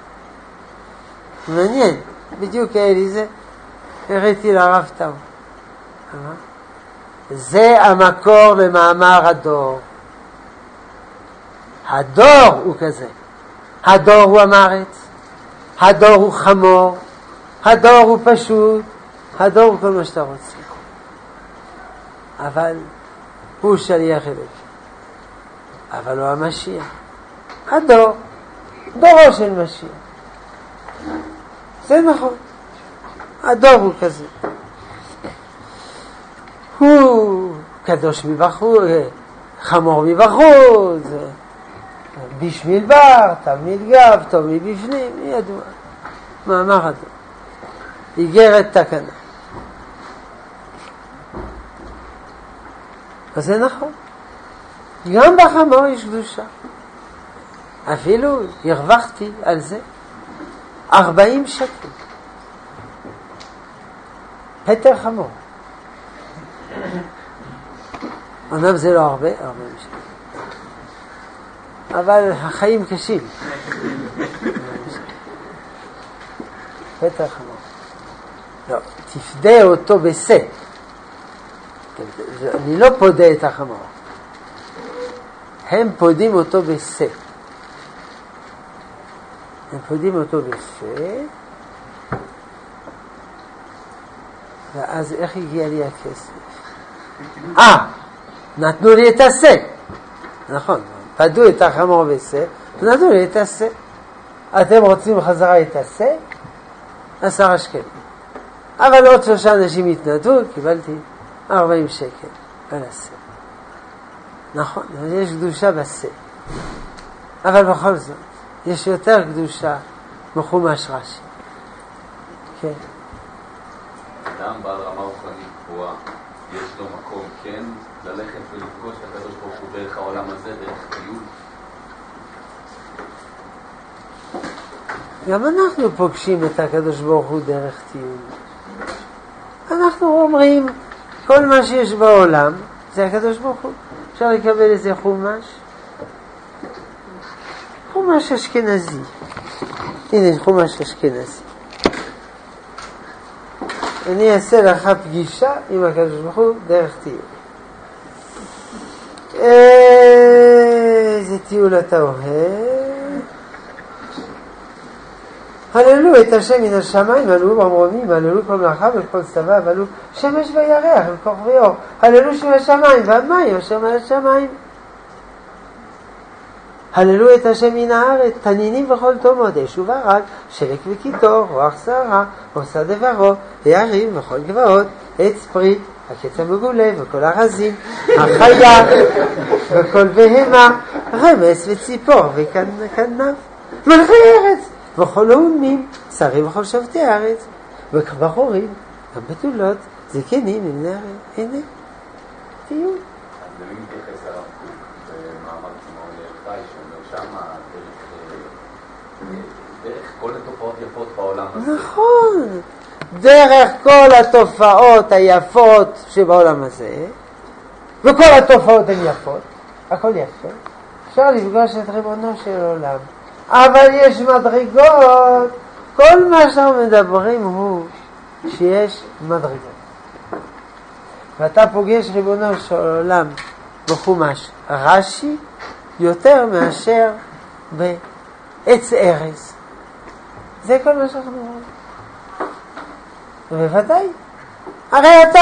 מעניין, בדיוק היה לי זה, הראיתי לרב טאו. זה המקור למאמר הדור. הדור הוא כזה. הדור הוא המארץ, הדור הוא חמור, הדור הוא פשוט, הדור הוא כל מה שאתה רוצה. אבל הוא שליח אלוהים. אבל הוא המשיח. הדור, דורו של משיח. זה נכון. הדור הוא כזה. הוא קדוש מבחוץ, חמור מבחוץ, בשביל בר, תמיד גב, טוב מבפנים, ידוע. מאמר הדור. איגרת תקנה. אז זה נכון. גם בחמור יש קדושה. אפילו הרווחתי על זה ארבעים שקל. פטר חמור. אמנם זה לא הרבה, ארבעים שקל. אבל החיים קשים. פטר חמור. לא, תפדה אותו בסה. אני לא פודה את החמור. הם פודים אותו בסה. הם פודים אותו בסה. ואז איך הגיע לי הכסף? אה, נתנו לי את הסה. נכון, פדו את החמור בסה, נתנו לי את הסה. אתם רוצים חזרה את הסה? עשרה שקלים. אבל עוד שלושה אנשים התנדבו, קיבלתי ארבעים שקל על הסה. נכון, יש קדושה בסה. אבל בכל זאת, יש יותר קדושה בחומש רש"י. כן. אדם בעל רמה רוחנית גבוהה, יש לו מקום כן ללכת ולפגוש את הקדוש ברוך הוא דרך העולם הזה, דרך טיול? גם אנחנו פוגשים את הקדוש ברוך הוא דרך טיול. אנחנו אומרים, כל מה שיש בעולם זה הקדוש ברוך הוא. אפשר לקבל איזה חומש? חומש אשכנזי. הנה חומש אשכנזי. אני אעשה לך פגישה עם הקדוש ברוך הוא דרך טיול. איזה טיול אתה אוהב? הללו את השם מן השמיים, הללו במרומים, הללו כל מלאכה וכל צבא, הללו שמש וירח וכוח ואור, הללו שם השמיים והמים אשר מעל השמיים. הללו את השם מן הארץ, תנינים וכל תומות, אש וברד, שלג וקיטור, רוח שערה, עושה דברו, הערים וכל גבעות, עץ פרי, הקץ המגולה וכל הרזים, החיה וכל בהמה, רמס וציפור וכנף, מלכי ארץ וכל האומים, שרים וכל שבטי הארץ, ובחורים, גם בתולות, זקנים עם נערים. הנה, טיול. אז למי מתייחס הרב קוק במאמר צמאון לירחי, שאומר שמה דרך כל התופעות יפות בעולם הזה? נכון. דרך כל התופעות היפות שבעולם הזה, וכל התופעות הן יפות, הכל יפה, אפשר לפגוש את ריבונו של עולם. אבל יש מדרגות, כל מה שאנחנו מדברים הוא שיש מדרגות. ואתה פוגש ריבונו של עולם בחומש רש"י, יותר מאשר בעץ ארז. זה כל מה שאנחנו רואים. בוודאי. הרי אתה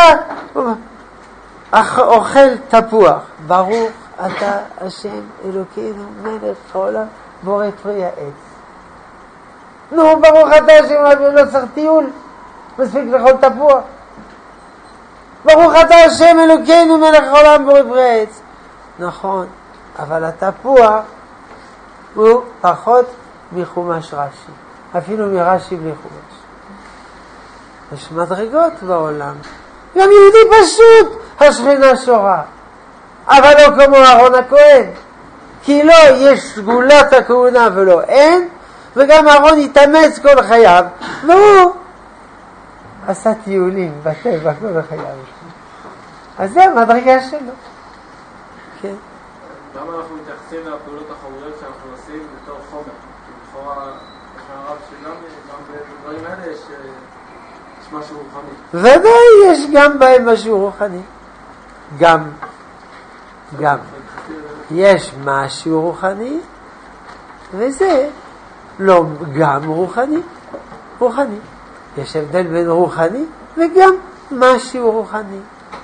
אוכל תפוח. ברוך אתה השם אלוקינו מלך העולם בורא פרי העץ. נו, ברוך אתה השם, לא צריך טיול. מספיק לאכול תפוח. ברוך אתה השם אלוקינו מלך העולם בורא פרי העץ. נכון, אבל התפוח הוא פחות מחומש רש"י. אפילו מרש"י בלי חומש. יש מדרגות בעולם. גם יהודי פשוט השכינה שורה. אבל לא כמו אהרון הכהן. כי לא יש סגולת הכהונה ולא אין. וגם אהרון התאמץ כל חייו. והוא עשה טיולים בטבע כל חייו. אז זה המדרגה שלו. כן. למה אנחנו מתייחסים לפעולות החומריות שאנחנו עושים בתור חומר? לכאורה, הרב שגם בדברים האלה יש, יש משהו רוחני. ודאי, יש גם בהם משהו רוחני. גם, גם. יש משהו רוחני, וזה לא גם רוחני, רוחני. יש הבדל בין רוחני וגם משהו רוחני.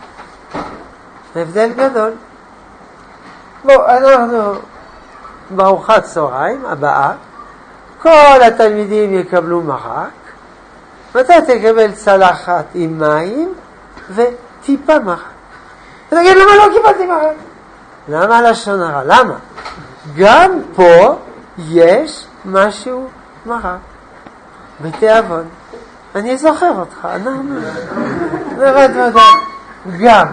הבדל גדול. בואו, אנחנו בארוחת צהריים הבאה, כל התלמידים יקבלו מרק, ואתה תקבל צלחת עם מים וטיפה מרק. ותגיד, למה לא קיבלתי מרק? למה לשון הרע? למה? גם פה יש משהו מרק. בתיאבון. אני זוכר אותך, אנחנו. לבד ודאי. גם.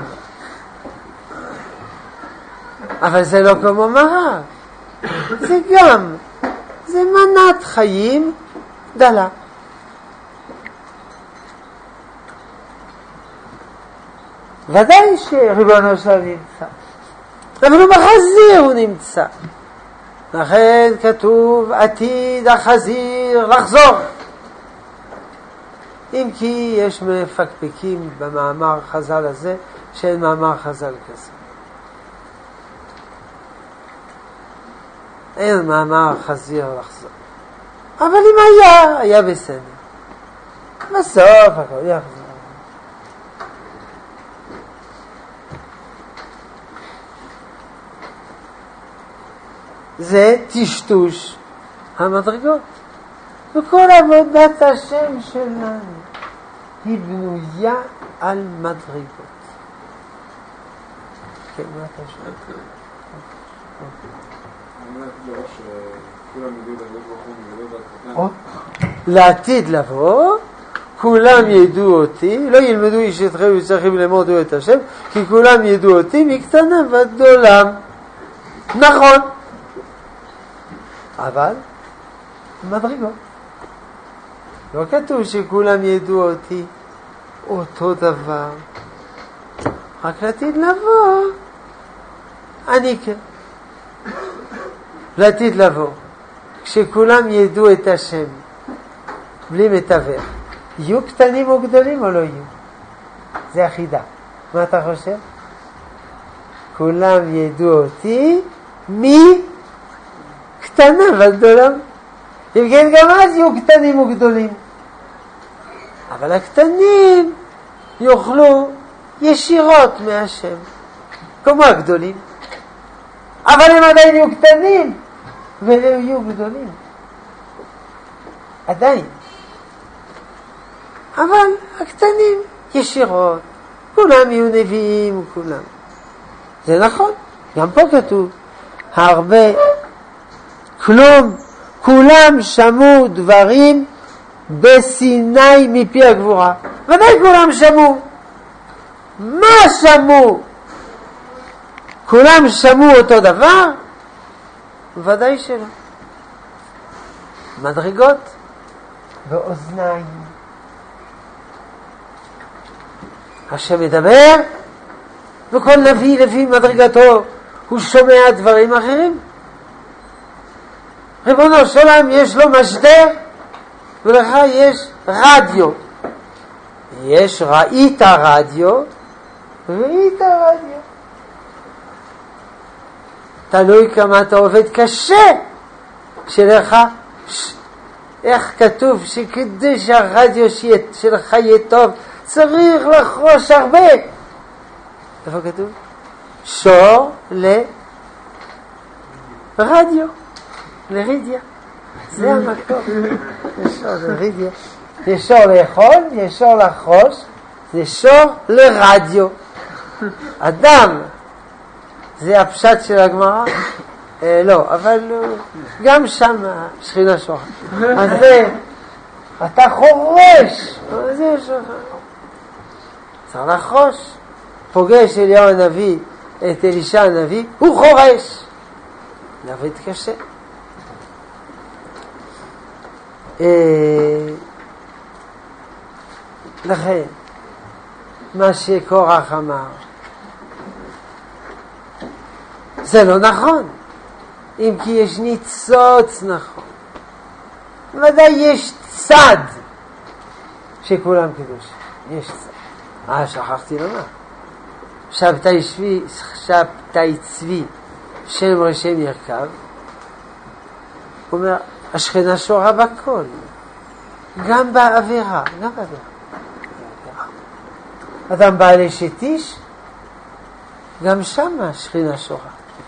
אבל זה לא כמו מרק. זה גם. זה מנת חיים דלה. ודאי שריבונו שלנו נמצא. אבל הוא בחזיר הוא נמצא. לכן כתוב עתיד החזיר לחזור. אם כי יש מפקפקים במאמר חז"ל הזה שאין מאמר חז"ל כזה. אין מאמר חזיר לחזור. אבל אם היה, היה בסדר. בסוף הכל יחזור. זה טשטוש המדרגות. וכל עבודת השם שלנו היא בנויה על מדרגות. כן, מה אתה שואל? לעתיד לבוא, כולם ידעו אותי, לא ילמדו איש את חיים וצריכים למודו את השם, כי כולם ידעו אותי מקטנם ועד גדולם. נכון. אבל מדרגות. לא כתוב שכולם ידעו אותי אותו דבר. רק לעתיד לבוא, אני כן. לעתיד לבוא, כשכולם ידעו את השם, בלי מתווך, יהיו קטנים או גדולים או לא יהיו? זה החידה. מה אתה חושב? כולם ידעו אותי מי קטנה וגדולה. אם כן, גם אז יהיו קטנים וגדולים. אבל הקטנים יוכלו ישירות מהשם, כמו הגדולים. אבל הם עדיין יהיו קטנים ולא יהיו גדולים. עדיין. אבל הקטנים ישירות, כולם יהיו נביאים וכולם. זה נכון, גם פה כתוב, הרבה, כלום, כולם שמעו דברים בסיני מפי הגבורה. ודאי כולם שמעו. מה שמעו? כולם שמעו אותו דבר? ודאי שלא. מדרגות ואוזניים. השם מדבר, וכל נביא לפי מדרגתו הוא שומע דברים אחרים. ריבונו של עולם יש לו משדר, ולך יש רדיו. יש ראית רדיו, ראית רדיו. תלוי כמה אתה עובד קשה, שלך, איך כתוב שכדי שהרדיו שלך יהיה טוב, צריך לחרוש הרבה. איפה כתוב? שור לרדיו, לרידיה. זה המקום. יש שור לרידיה. יש שור לאכול, יש שור לחרוש, זה שור לרדיו. אדם, זה הפשט של הגמרא? אה, לא, אבל גם שם שכינה שורה. אז זה, אתה חורש. זה שורה. צריך לחרוש. פוגש אליהו הנביא את אלישע הנביא, הוא חורש. לעבוד קשה. לכן, מה שקורח אמר, זה לא נכון. אם כי יש ניצוץ נכון. ודאי יש צד שכולם קדושים. יש צד. אה, שכחתי לומר. שבתאי צבי, שבתאי צבי, שם רשם ירכב, הוא אומר, השכינה שורה בכל, גם בעבירה, גם בעבירה. אדם בעל אשת איש, גם שם השכינה שורה.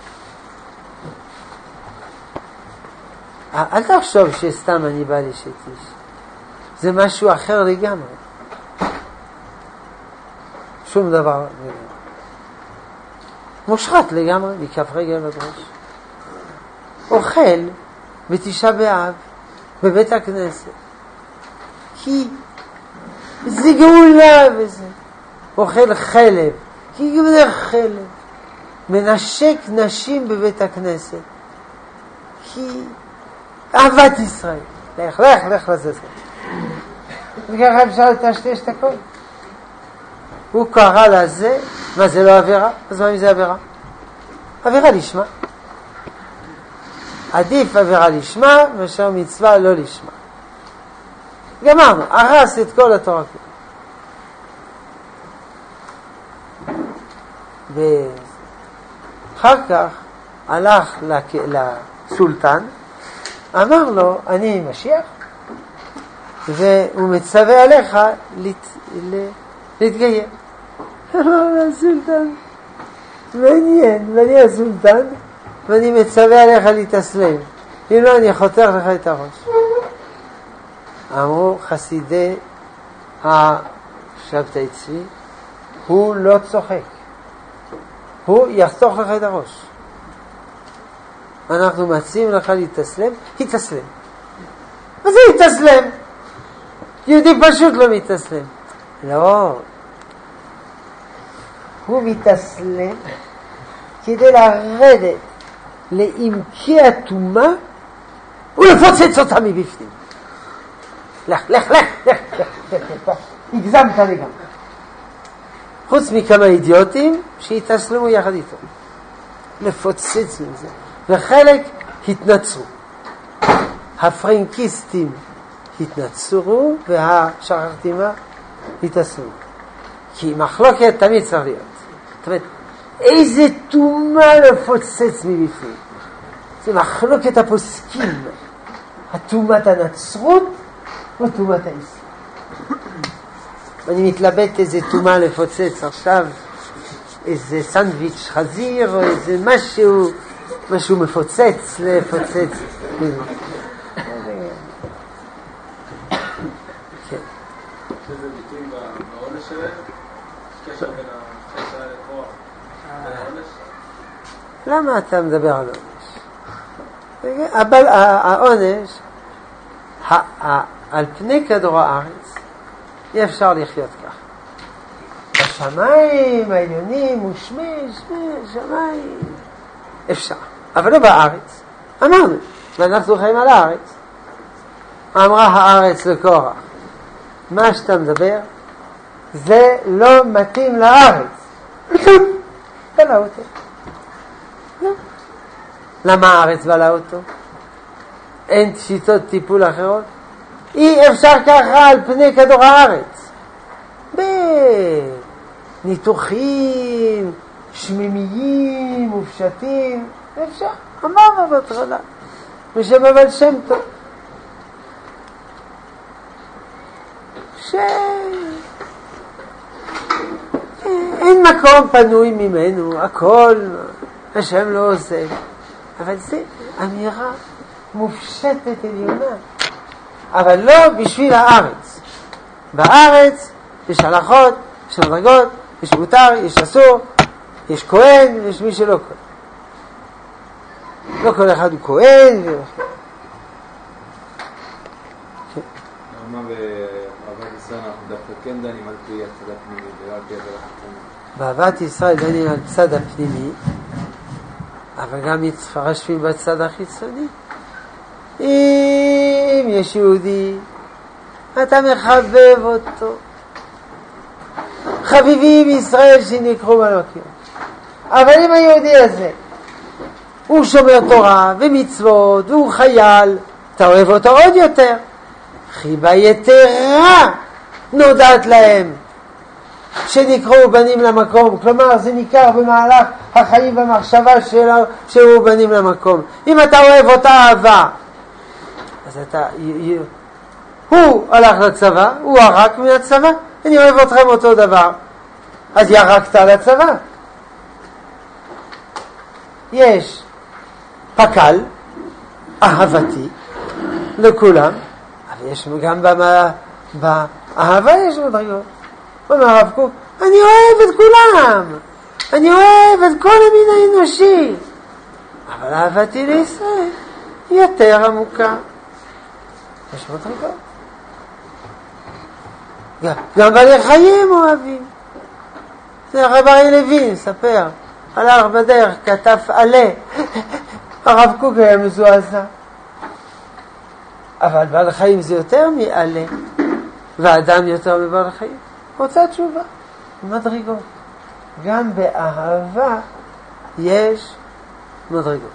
אל תחשוב שסתם אני בעל אשת איש, זה משהו אחר לגמרי. שום דבר לגמרי. מושחת לגמרי, מכף רגל עד ראש. אוכל בתשעה באב בבית הכנסת. כי זה גאולה וזה. אוכל חלב. כי גמר חלב. מנשק נשים בבית הכנסת. כי אהבת ישראל. לך, לך, לך לזה. וככה אפשר לטשטש את הכל. הוא קרא לזה, מה זה לא עבירה? אז מה אם זה עבירה? עבירה לשמה. עדיף עבירה לשמה מאשר מצווה לא לשמה. גמרנו, הרס את כל התורה כולה. ואחר כך הלך לסולטן, אמר לו, אני משיח, והוא מצווה עליך להת... להתגייר. אמר לו, הסולטן, מעניין, ואני הסולטן, ואני מצווה עליך להתאסלם. אם לא, אני חותך לך את הראש. אמרו חסידי השבתאי צבי, הוא לא צוחק. הוא יחתוך לך את הראש. אנחנו מציעים לך להתאסלם, התאסלם. מה זה התאסלם? יהודי פשוט לא מתאסלם. לא. הוא מתאסלם כדי לרדת לעמקי התומה ולפוצץ אותה מבפנים. לך, לך, לך, לך, לך, לך, הגזמת לגמרי. חוץ מכמה אידיוטים שהתאסלמו יחד איתו. לפוצץ מזה. וחלק התנצרו. הפרנקיסטים התנצרו והשכחתי מה התאסלו. כי מחלוקת תמיד צריך להיות. זאת אומרת, איזה תומה לפוצץ מבפנים. זה מחלוקת הפוסקים. התומת הנצרות או תומת האסלאם. אני מתלבט איזה תומה לפוצץ עכשיו, איזה סנדוויץ' חזיר או איזה משהו, משהו מפוצץ, לפוצץ. כן. שזה ביטוי בעונש שלהם? קשר בין החסה לכוח לעונש? למה אתה מדבר על עונש? אבל העונש, על פני כדור הארץ, אי אפשר לחיות כך. בשמיים העליונים ושמי, שמי, שמיים, אפשר. אבל לא בארץ. אמרנו, ואנחנו חיים על הארץ. אמרה הארץ לקורח, מה שאתה מדבר, זה לא מתאים לארץ. בלה אותו. לא. למה הארץ בלה אותו? אין שיטות טיפול אחרות? אי אפשר ככה על פני כדור הארץ. בניתוחים שמימיים ופשטים, אפשר, אמרנו בהתחלה, בשם אבל שם טוב. שאין מקום פנוי ממנו, הכל השם לא עושה, אבל זה אמירה מופשטת עליונה, אבל לא בשביל הארץ. בארץ יש הלכות, יש מדרגות, יש מותר, יש אסור, יש כהן ויש מי שלא כהן. לא כל אחד הוא כהן. למה באהבת ישראל אנחנו דווקא כן דנים על פי הצד הפנימי ולא על פי הצד החיצוני? באהבת ישראל דנים על צד הפנימי, אבל גם מתפרשים בצד החיצוני. אם יש יהודי, אתה מחבב אותו. חביבים ישראל שנקראו מלאכים. אבל אם היהודי הזה הוא שומר תורה ומצוות והוא חייל, אתה אוהב אותו עוד יותר. חיבה יתרה נודעת להם שנקראו בנים למקום, כלומר זה ניכר במהלך החיים והמחשבה שלו שהוא בנים למקום. אם אתה אוהב אותה אהבה, אז אתה, הוא הלך לצבא, הוא ערק מן הצבא, אני אוהב אתכם אותו דבר, אז ירקת על הצבא. יש פקל אהבתי לכולם, אבל יש גם באהבה יש מדרגות. אומר הרב קוק, אני אוהב את כולם, אני אוהב את כל המין האנושי, אבל אהבתי לישראל יותר עמוקה. יש מדרגות. גם בעלי חיים אוהבים. זה הרב אריה לוין ספר, הלך בדרך, כתב עלה, הרב קוק היה מזועזע. אבל בעל חיים זה יותר מעלה, והאדם יותר מבעל חיים. רוצה תשובה, מדרגות. גם באהבה יש מדרגות.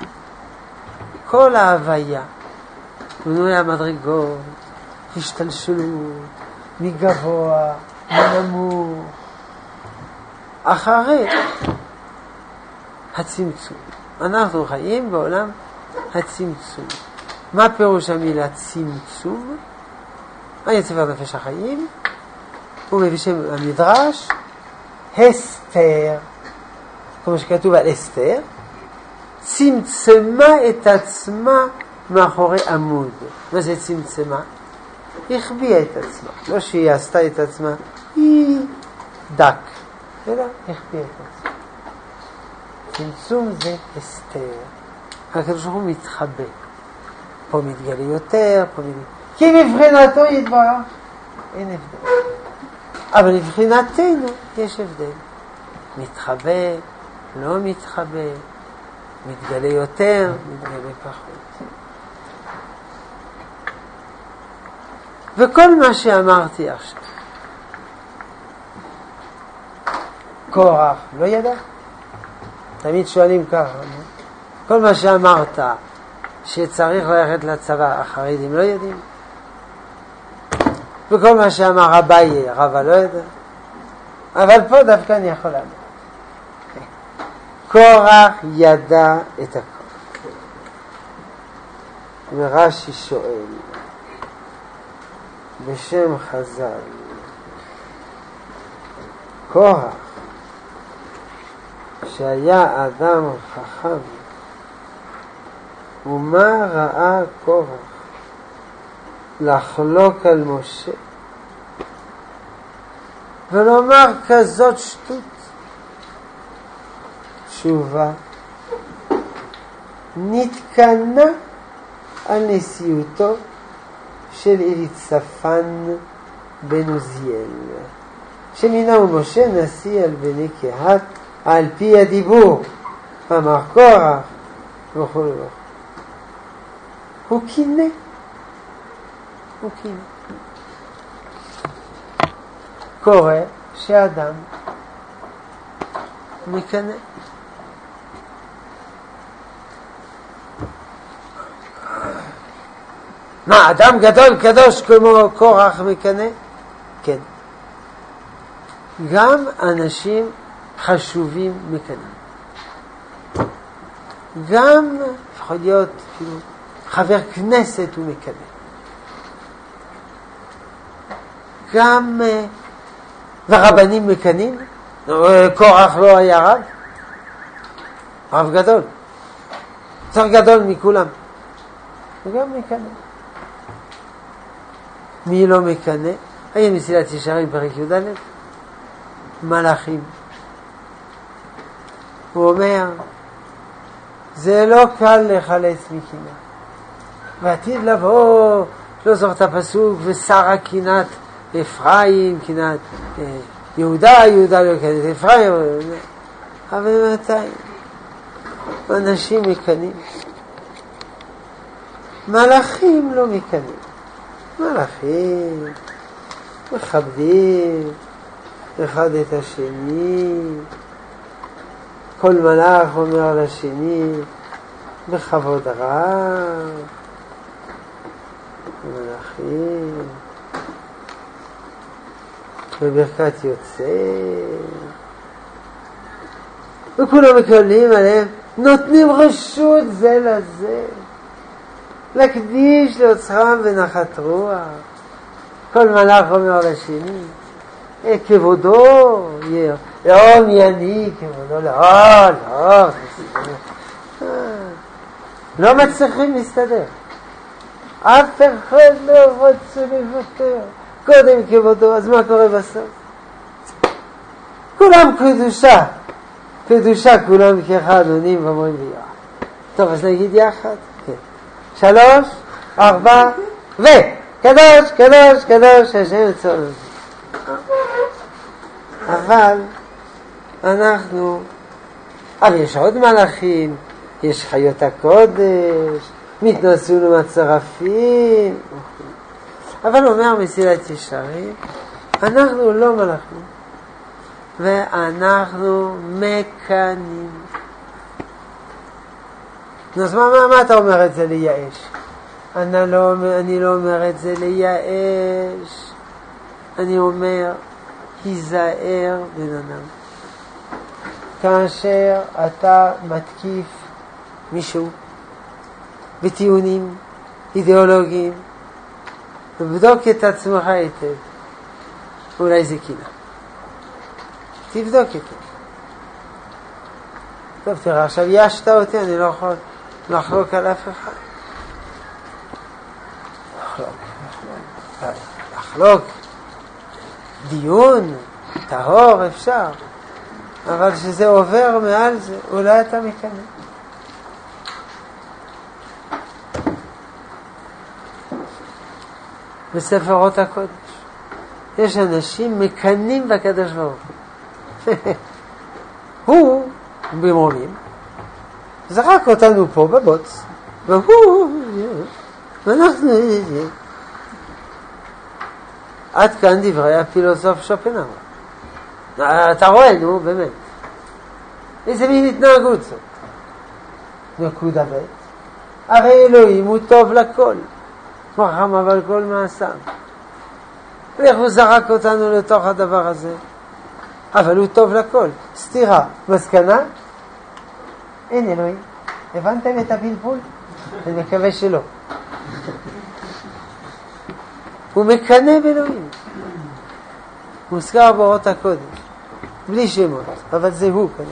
כל ההוויה בנויה מדרגות, השתלשלות, מגבוה, מנמוך, אחרי הצמצום. אנחנו חיים בעולם הצמצום. מה פירוש המילה צמצום? אני ספר נפש החיים, הוא מביא שם המדרש, הסתר, כמו שכתוב על אסתר, צמצמה את עצמה מאחורי עמוד. מה זה צמצמה? החביאה את עצמה. לא שהיא עשתה את עצמה, היא דק, אלא החביאה את עצמה. צמצום זה אסתר. הקדוש ברוך הוא מתחבא. פה מתגלה יותר, פה מתגלה... כי מבחינתו יתברך, אין הבדל. אבל מבחינתנו יש הבדל. מתחבא, לא מתחבא, מתגלה יותר, מתגלה פחות. וכל מה שאמרתי עכשיו, קורח לא ידע? תמיד שואלים ככה, כל מה שאמרת שצריך ללכת לצבא, החרדים לא יודעים? וכל מה שאמר רביי, רבא לא ידע? אבל פה דווקא אני יכול להגיד. קורח ידע את הכל. ורש"י שואל, בשם חז"ל, קורח שהיה אדם חכם, ומה ראה קורח לחלוק על משה ולומר כזאת שטות? תשובה, נתקנה על נשיאותו של אליצפן בן עוזיאל, שמינו משה נשיא על בני קהת על פי הדיבור, אמר קורח וכו' וכו'. הוא קינא, הוא קינא. קורה שאדם מקנא. מה, אדם גדול קדוש כמו קורח מקנא? כן. גם אנשים חשובים מקנאים. גם יכול להיות אפילו חבר כנסת הוא מקנא. גם ורבנים מקנאים. קורח לא היה רב, רב גדול, יותר גדול מכולם, הוא גם מקנא. מי לא מקנא? היה מסילת ישרים פרק י"ד, מלאכים. הוא אומר, זה לא קל לחלץ מקנאה. ועתיד לבוא, לא זוכר את הפסוק, ושרה קנאת אפרים, קנאת יהודה, יהודה לא קנאת אפרים, אבל מתי? אנשים מקנאים. מלאכים לא מקנאים. מלאכים מכבדים אחד את השני. כל מלאך אומר לשני בכבוד רב. מלאכים בברכת יוצא, וכולם מקבלים עליהם, נותנים רשות זה לזה, להקדיש לעצמם בנחת רוח. כל מלאך אומר לשני, כבודו, לא מייני כבודו, לא, לא, לא מצליחים להסתדר. אף אחד לא רוצה לוותר. קודם כבודו, אז מה קורה בסוף? כולם קדושה. קדושה, כולם כאחד עונים ואומרים ביחד. טוב, אז נגיד יחד. כן. שלוש, ארבע, ו... קדוש, קדוש, קדוש, השם צאן. אבל אנחנו... אבל יש עוד מלאכים, יש חיות הקודש, מתנסו למצרפים. אבל הוא אומר מסילת ישרים, אנחנו לא מלאכים, ואנחנו מקנאים. אז מה, מה, מה אתה אומר את זה לייאש? אני לא, אני לא אומר את זה לייאש. אני אומר, היזהר בן אדם. כאשר אתה מתקיף מישהו בטיעונים אידיאולוגיים, תבדוק את עצמך היטב. אולי זה קנאה. תבדוק היטב. טוב, תראה, עכשיו ישת אותי, אני לא יכול לחלוק על אף אחד. לחלוק, לחלוק. לחלוק. דיון, טהור, אפשר. אבל שזה עובר מעל זה, אולי אתה מקנא. בספר אורות הקודש יש אנשים מקנאים בקדוש ברוך הוא. הוא במרומים זרק אותנו פה בבוץ, והוא ואנחנו עד כאן דברי הפילוסוף שופנהאואר. אתה רואה, נו, באמת, איזה מין התנהגות זאת. נקודה ב', הרי אלוהים הוא טוב לכל, חכם אבל כל מעשיו. ואיך הוא זרק אותנו לתוך הדבר הזה? אבל הוא טוב לכל. סתירה. מסקנה? אין אלוהים. הבנתם את הבלבול? אני מקווה שלא. הוא מקנא באלוהים. מוזכר באורות הקודש. בלי שמות. אבל זה הוא כנראה.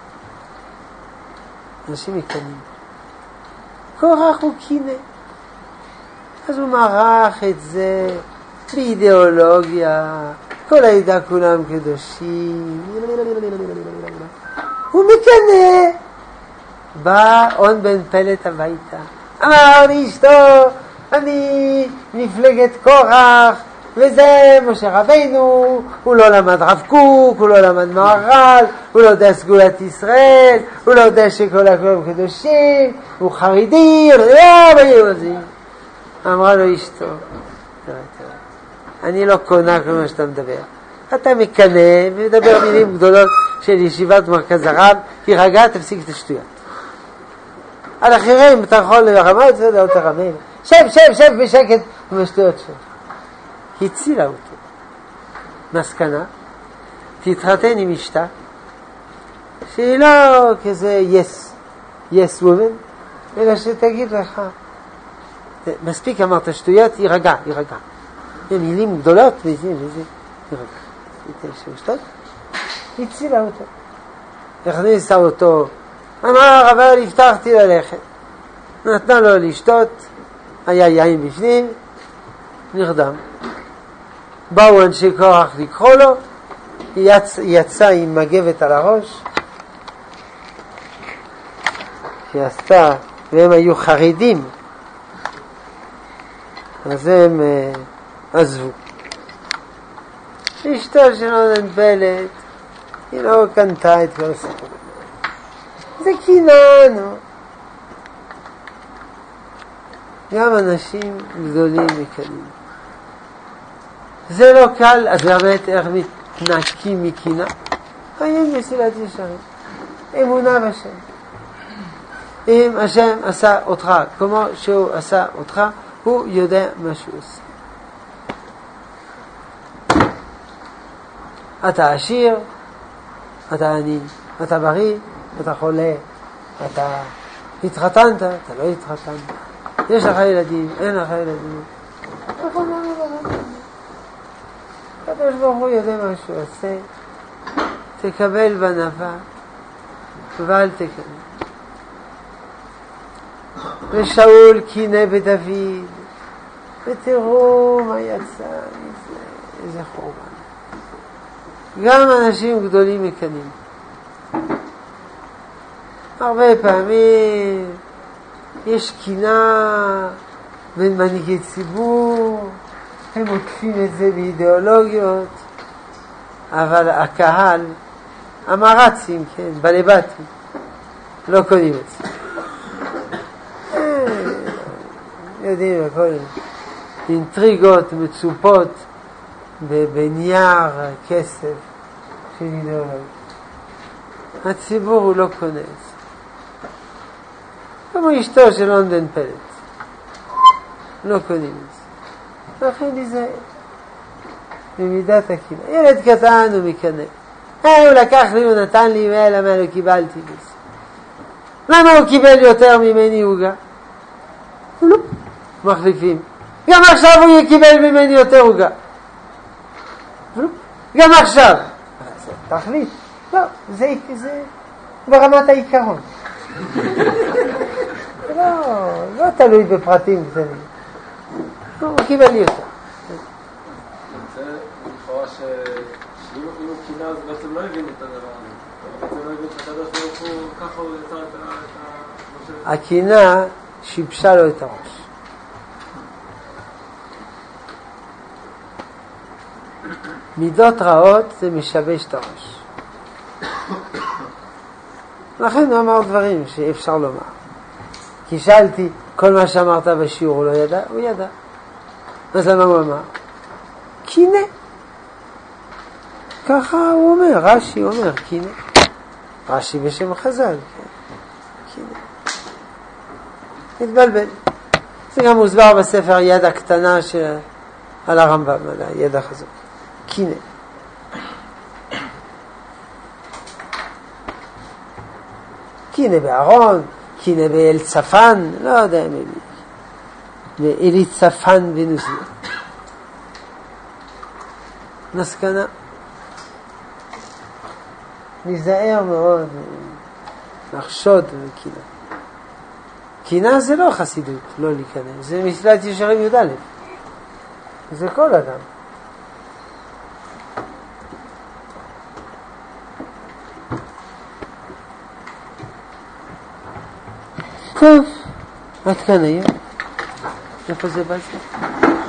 אנשים מקנאים. קורח הוא קינא. אז הוא מרח את זה באידיאולוגיה, כל העדה כולם קדושים. הוא מקנא. בא און בן פלט הביתה, אמר לאשתו, אני מפלגת קורח, וזה משה רבינו. הוא לא למד רב קוק, הוא לא למד מהר"ל, הוא לא יודע סגולת ישראל, הוא לא יודע שכל הכולם קדושים, הוא חרדי, הוא לא יודע ביהודים. אמרה לו אשתו, תראה, תראה, אני לא קונה כל מה שאתה מדבר. אתה מקנא ומדבר מילים גדולות של ישיבת מרכז הרב, תירגע, תפסיק את השטויות. על אחרים אתה יכול לרמה את זה, לא תרמה. שב, שב, שב בשקט עם השטויות שלך. הצילה אותו. מסקנה, תתחתן עם אשתה, שהיא לא כזה יס, yes woman, אלא שתגיד לך, מספיק אמרת שטויות, יירגע, יירגע. מילים גדולות, וזה, וזה, יירגע. ייתן שמשתות, הצילה אותו. הכניסה אותו, אמר, אבל הבטחתי ללכת. נתנה לו לשתות, היה יין בפנים, נרדם. באו אנשי כוח לקחו לו, יצ... יצא עם מגבת על הראש, שעשתה, והם היו חרדים, אז הם uh, עזבו. אשתו של אונן פלט, היא לא קנתה את כל הסיפור. זה קיננו. גם אנשים גדולים מקנים. זה לא קל, אז באמת איך מתנקים מקינה? חיים מסילת ישרים. אמונה בשם. אם השם עשה אותך כמו שהוא עשה אותך, הוא יודע מה שהוא עושה. אתה עשיר, אתה עני, אתה בריא, אתה חולה, אתה התחתנת, אתה לא התחתנת, יש לך ילדים, אין לך ילדים. הקדוש ברוך הוא יודע מה שהוא עושה, תקבל בנפה ואל תקבל. ושאול קינא בדוד, ותראו מה יצא מזה, איזה חורבן. גם אנשים גדולים מקנים. הרבה פעמים יש קינה בין מנהיגי ציבור, הם עוקפים את זה באידיאולוגיות, אבל הקהל, המרצים, כן, בלבטים, לא קונים את זה. יודעים הכל, אינטריגות מצופות בנייר כסף של אידיאולוגיה. הציבור הוא לא קונה את זה. כמו אשתו של אונן פלט. לא קונים את זה. לכן להיזהר. במידת הקינה. ילד קטן הוא מקנה. אה, הוא לקח לי, הוא נתן לי, ולמה לא קיבלתי בזה. למה הוא קיבל יותר ממני עוגה? לא. מחליפים. גם עכשיו הוא קיבל ממני יותר עוגה. לא. גם עכשיו. תחליט. לא, זה, זה ברמת העיקרון. לא, לא תלוי בפרטים קטנים. הוא קיבל לי יותר. זה לכאורה שאם הוא קינה אז בעצם לא הבין את הדבר הזה. בעצם לא הבין שהקדוש ברוך הוא ככה הוא יצר את ה... הקינה שיבשה לו את הראש. מידות רעות זה משבש את הראש. לכן הוא אמר דברים שאפשר לומר. כי שאלתי, כל מה שאמרת בשיעור הוא לא ידע? הוא ידע. אז למה הוא אמר? קינה. ככה הוא אומר, רש"י אומר, קינה. רש"י בשם חז"ל, כן. קינה. התבלבל. זה גם מוסבר בספר יד הקטנה של... על הרמב"ם, על היד החזוק. קינה. קינה בארון, קינה באל צפן, לא יודע מי. באלי צפן בנוזיה. מסקנה. נזהר מאוד לחשוד בקינה. קינה זה לא חסידות, לא להיכנס. זה מסילת ישרים י"א. זה כל אדם. טוב, עד כאן היום. איפה זה בא?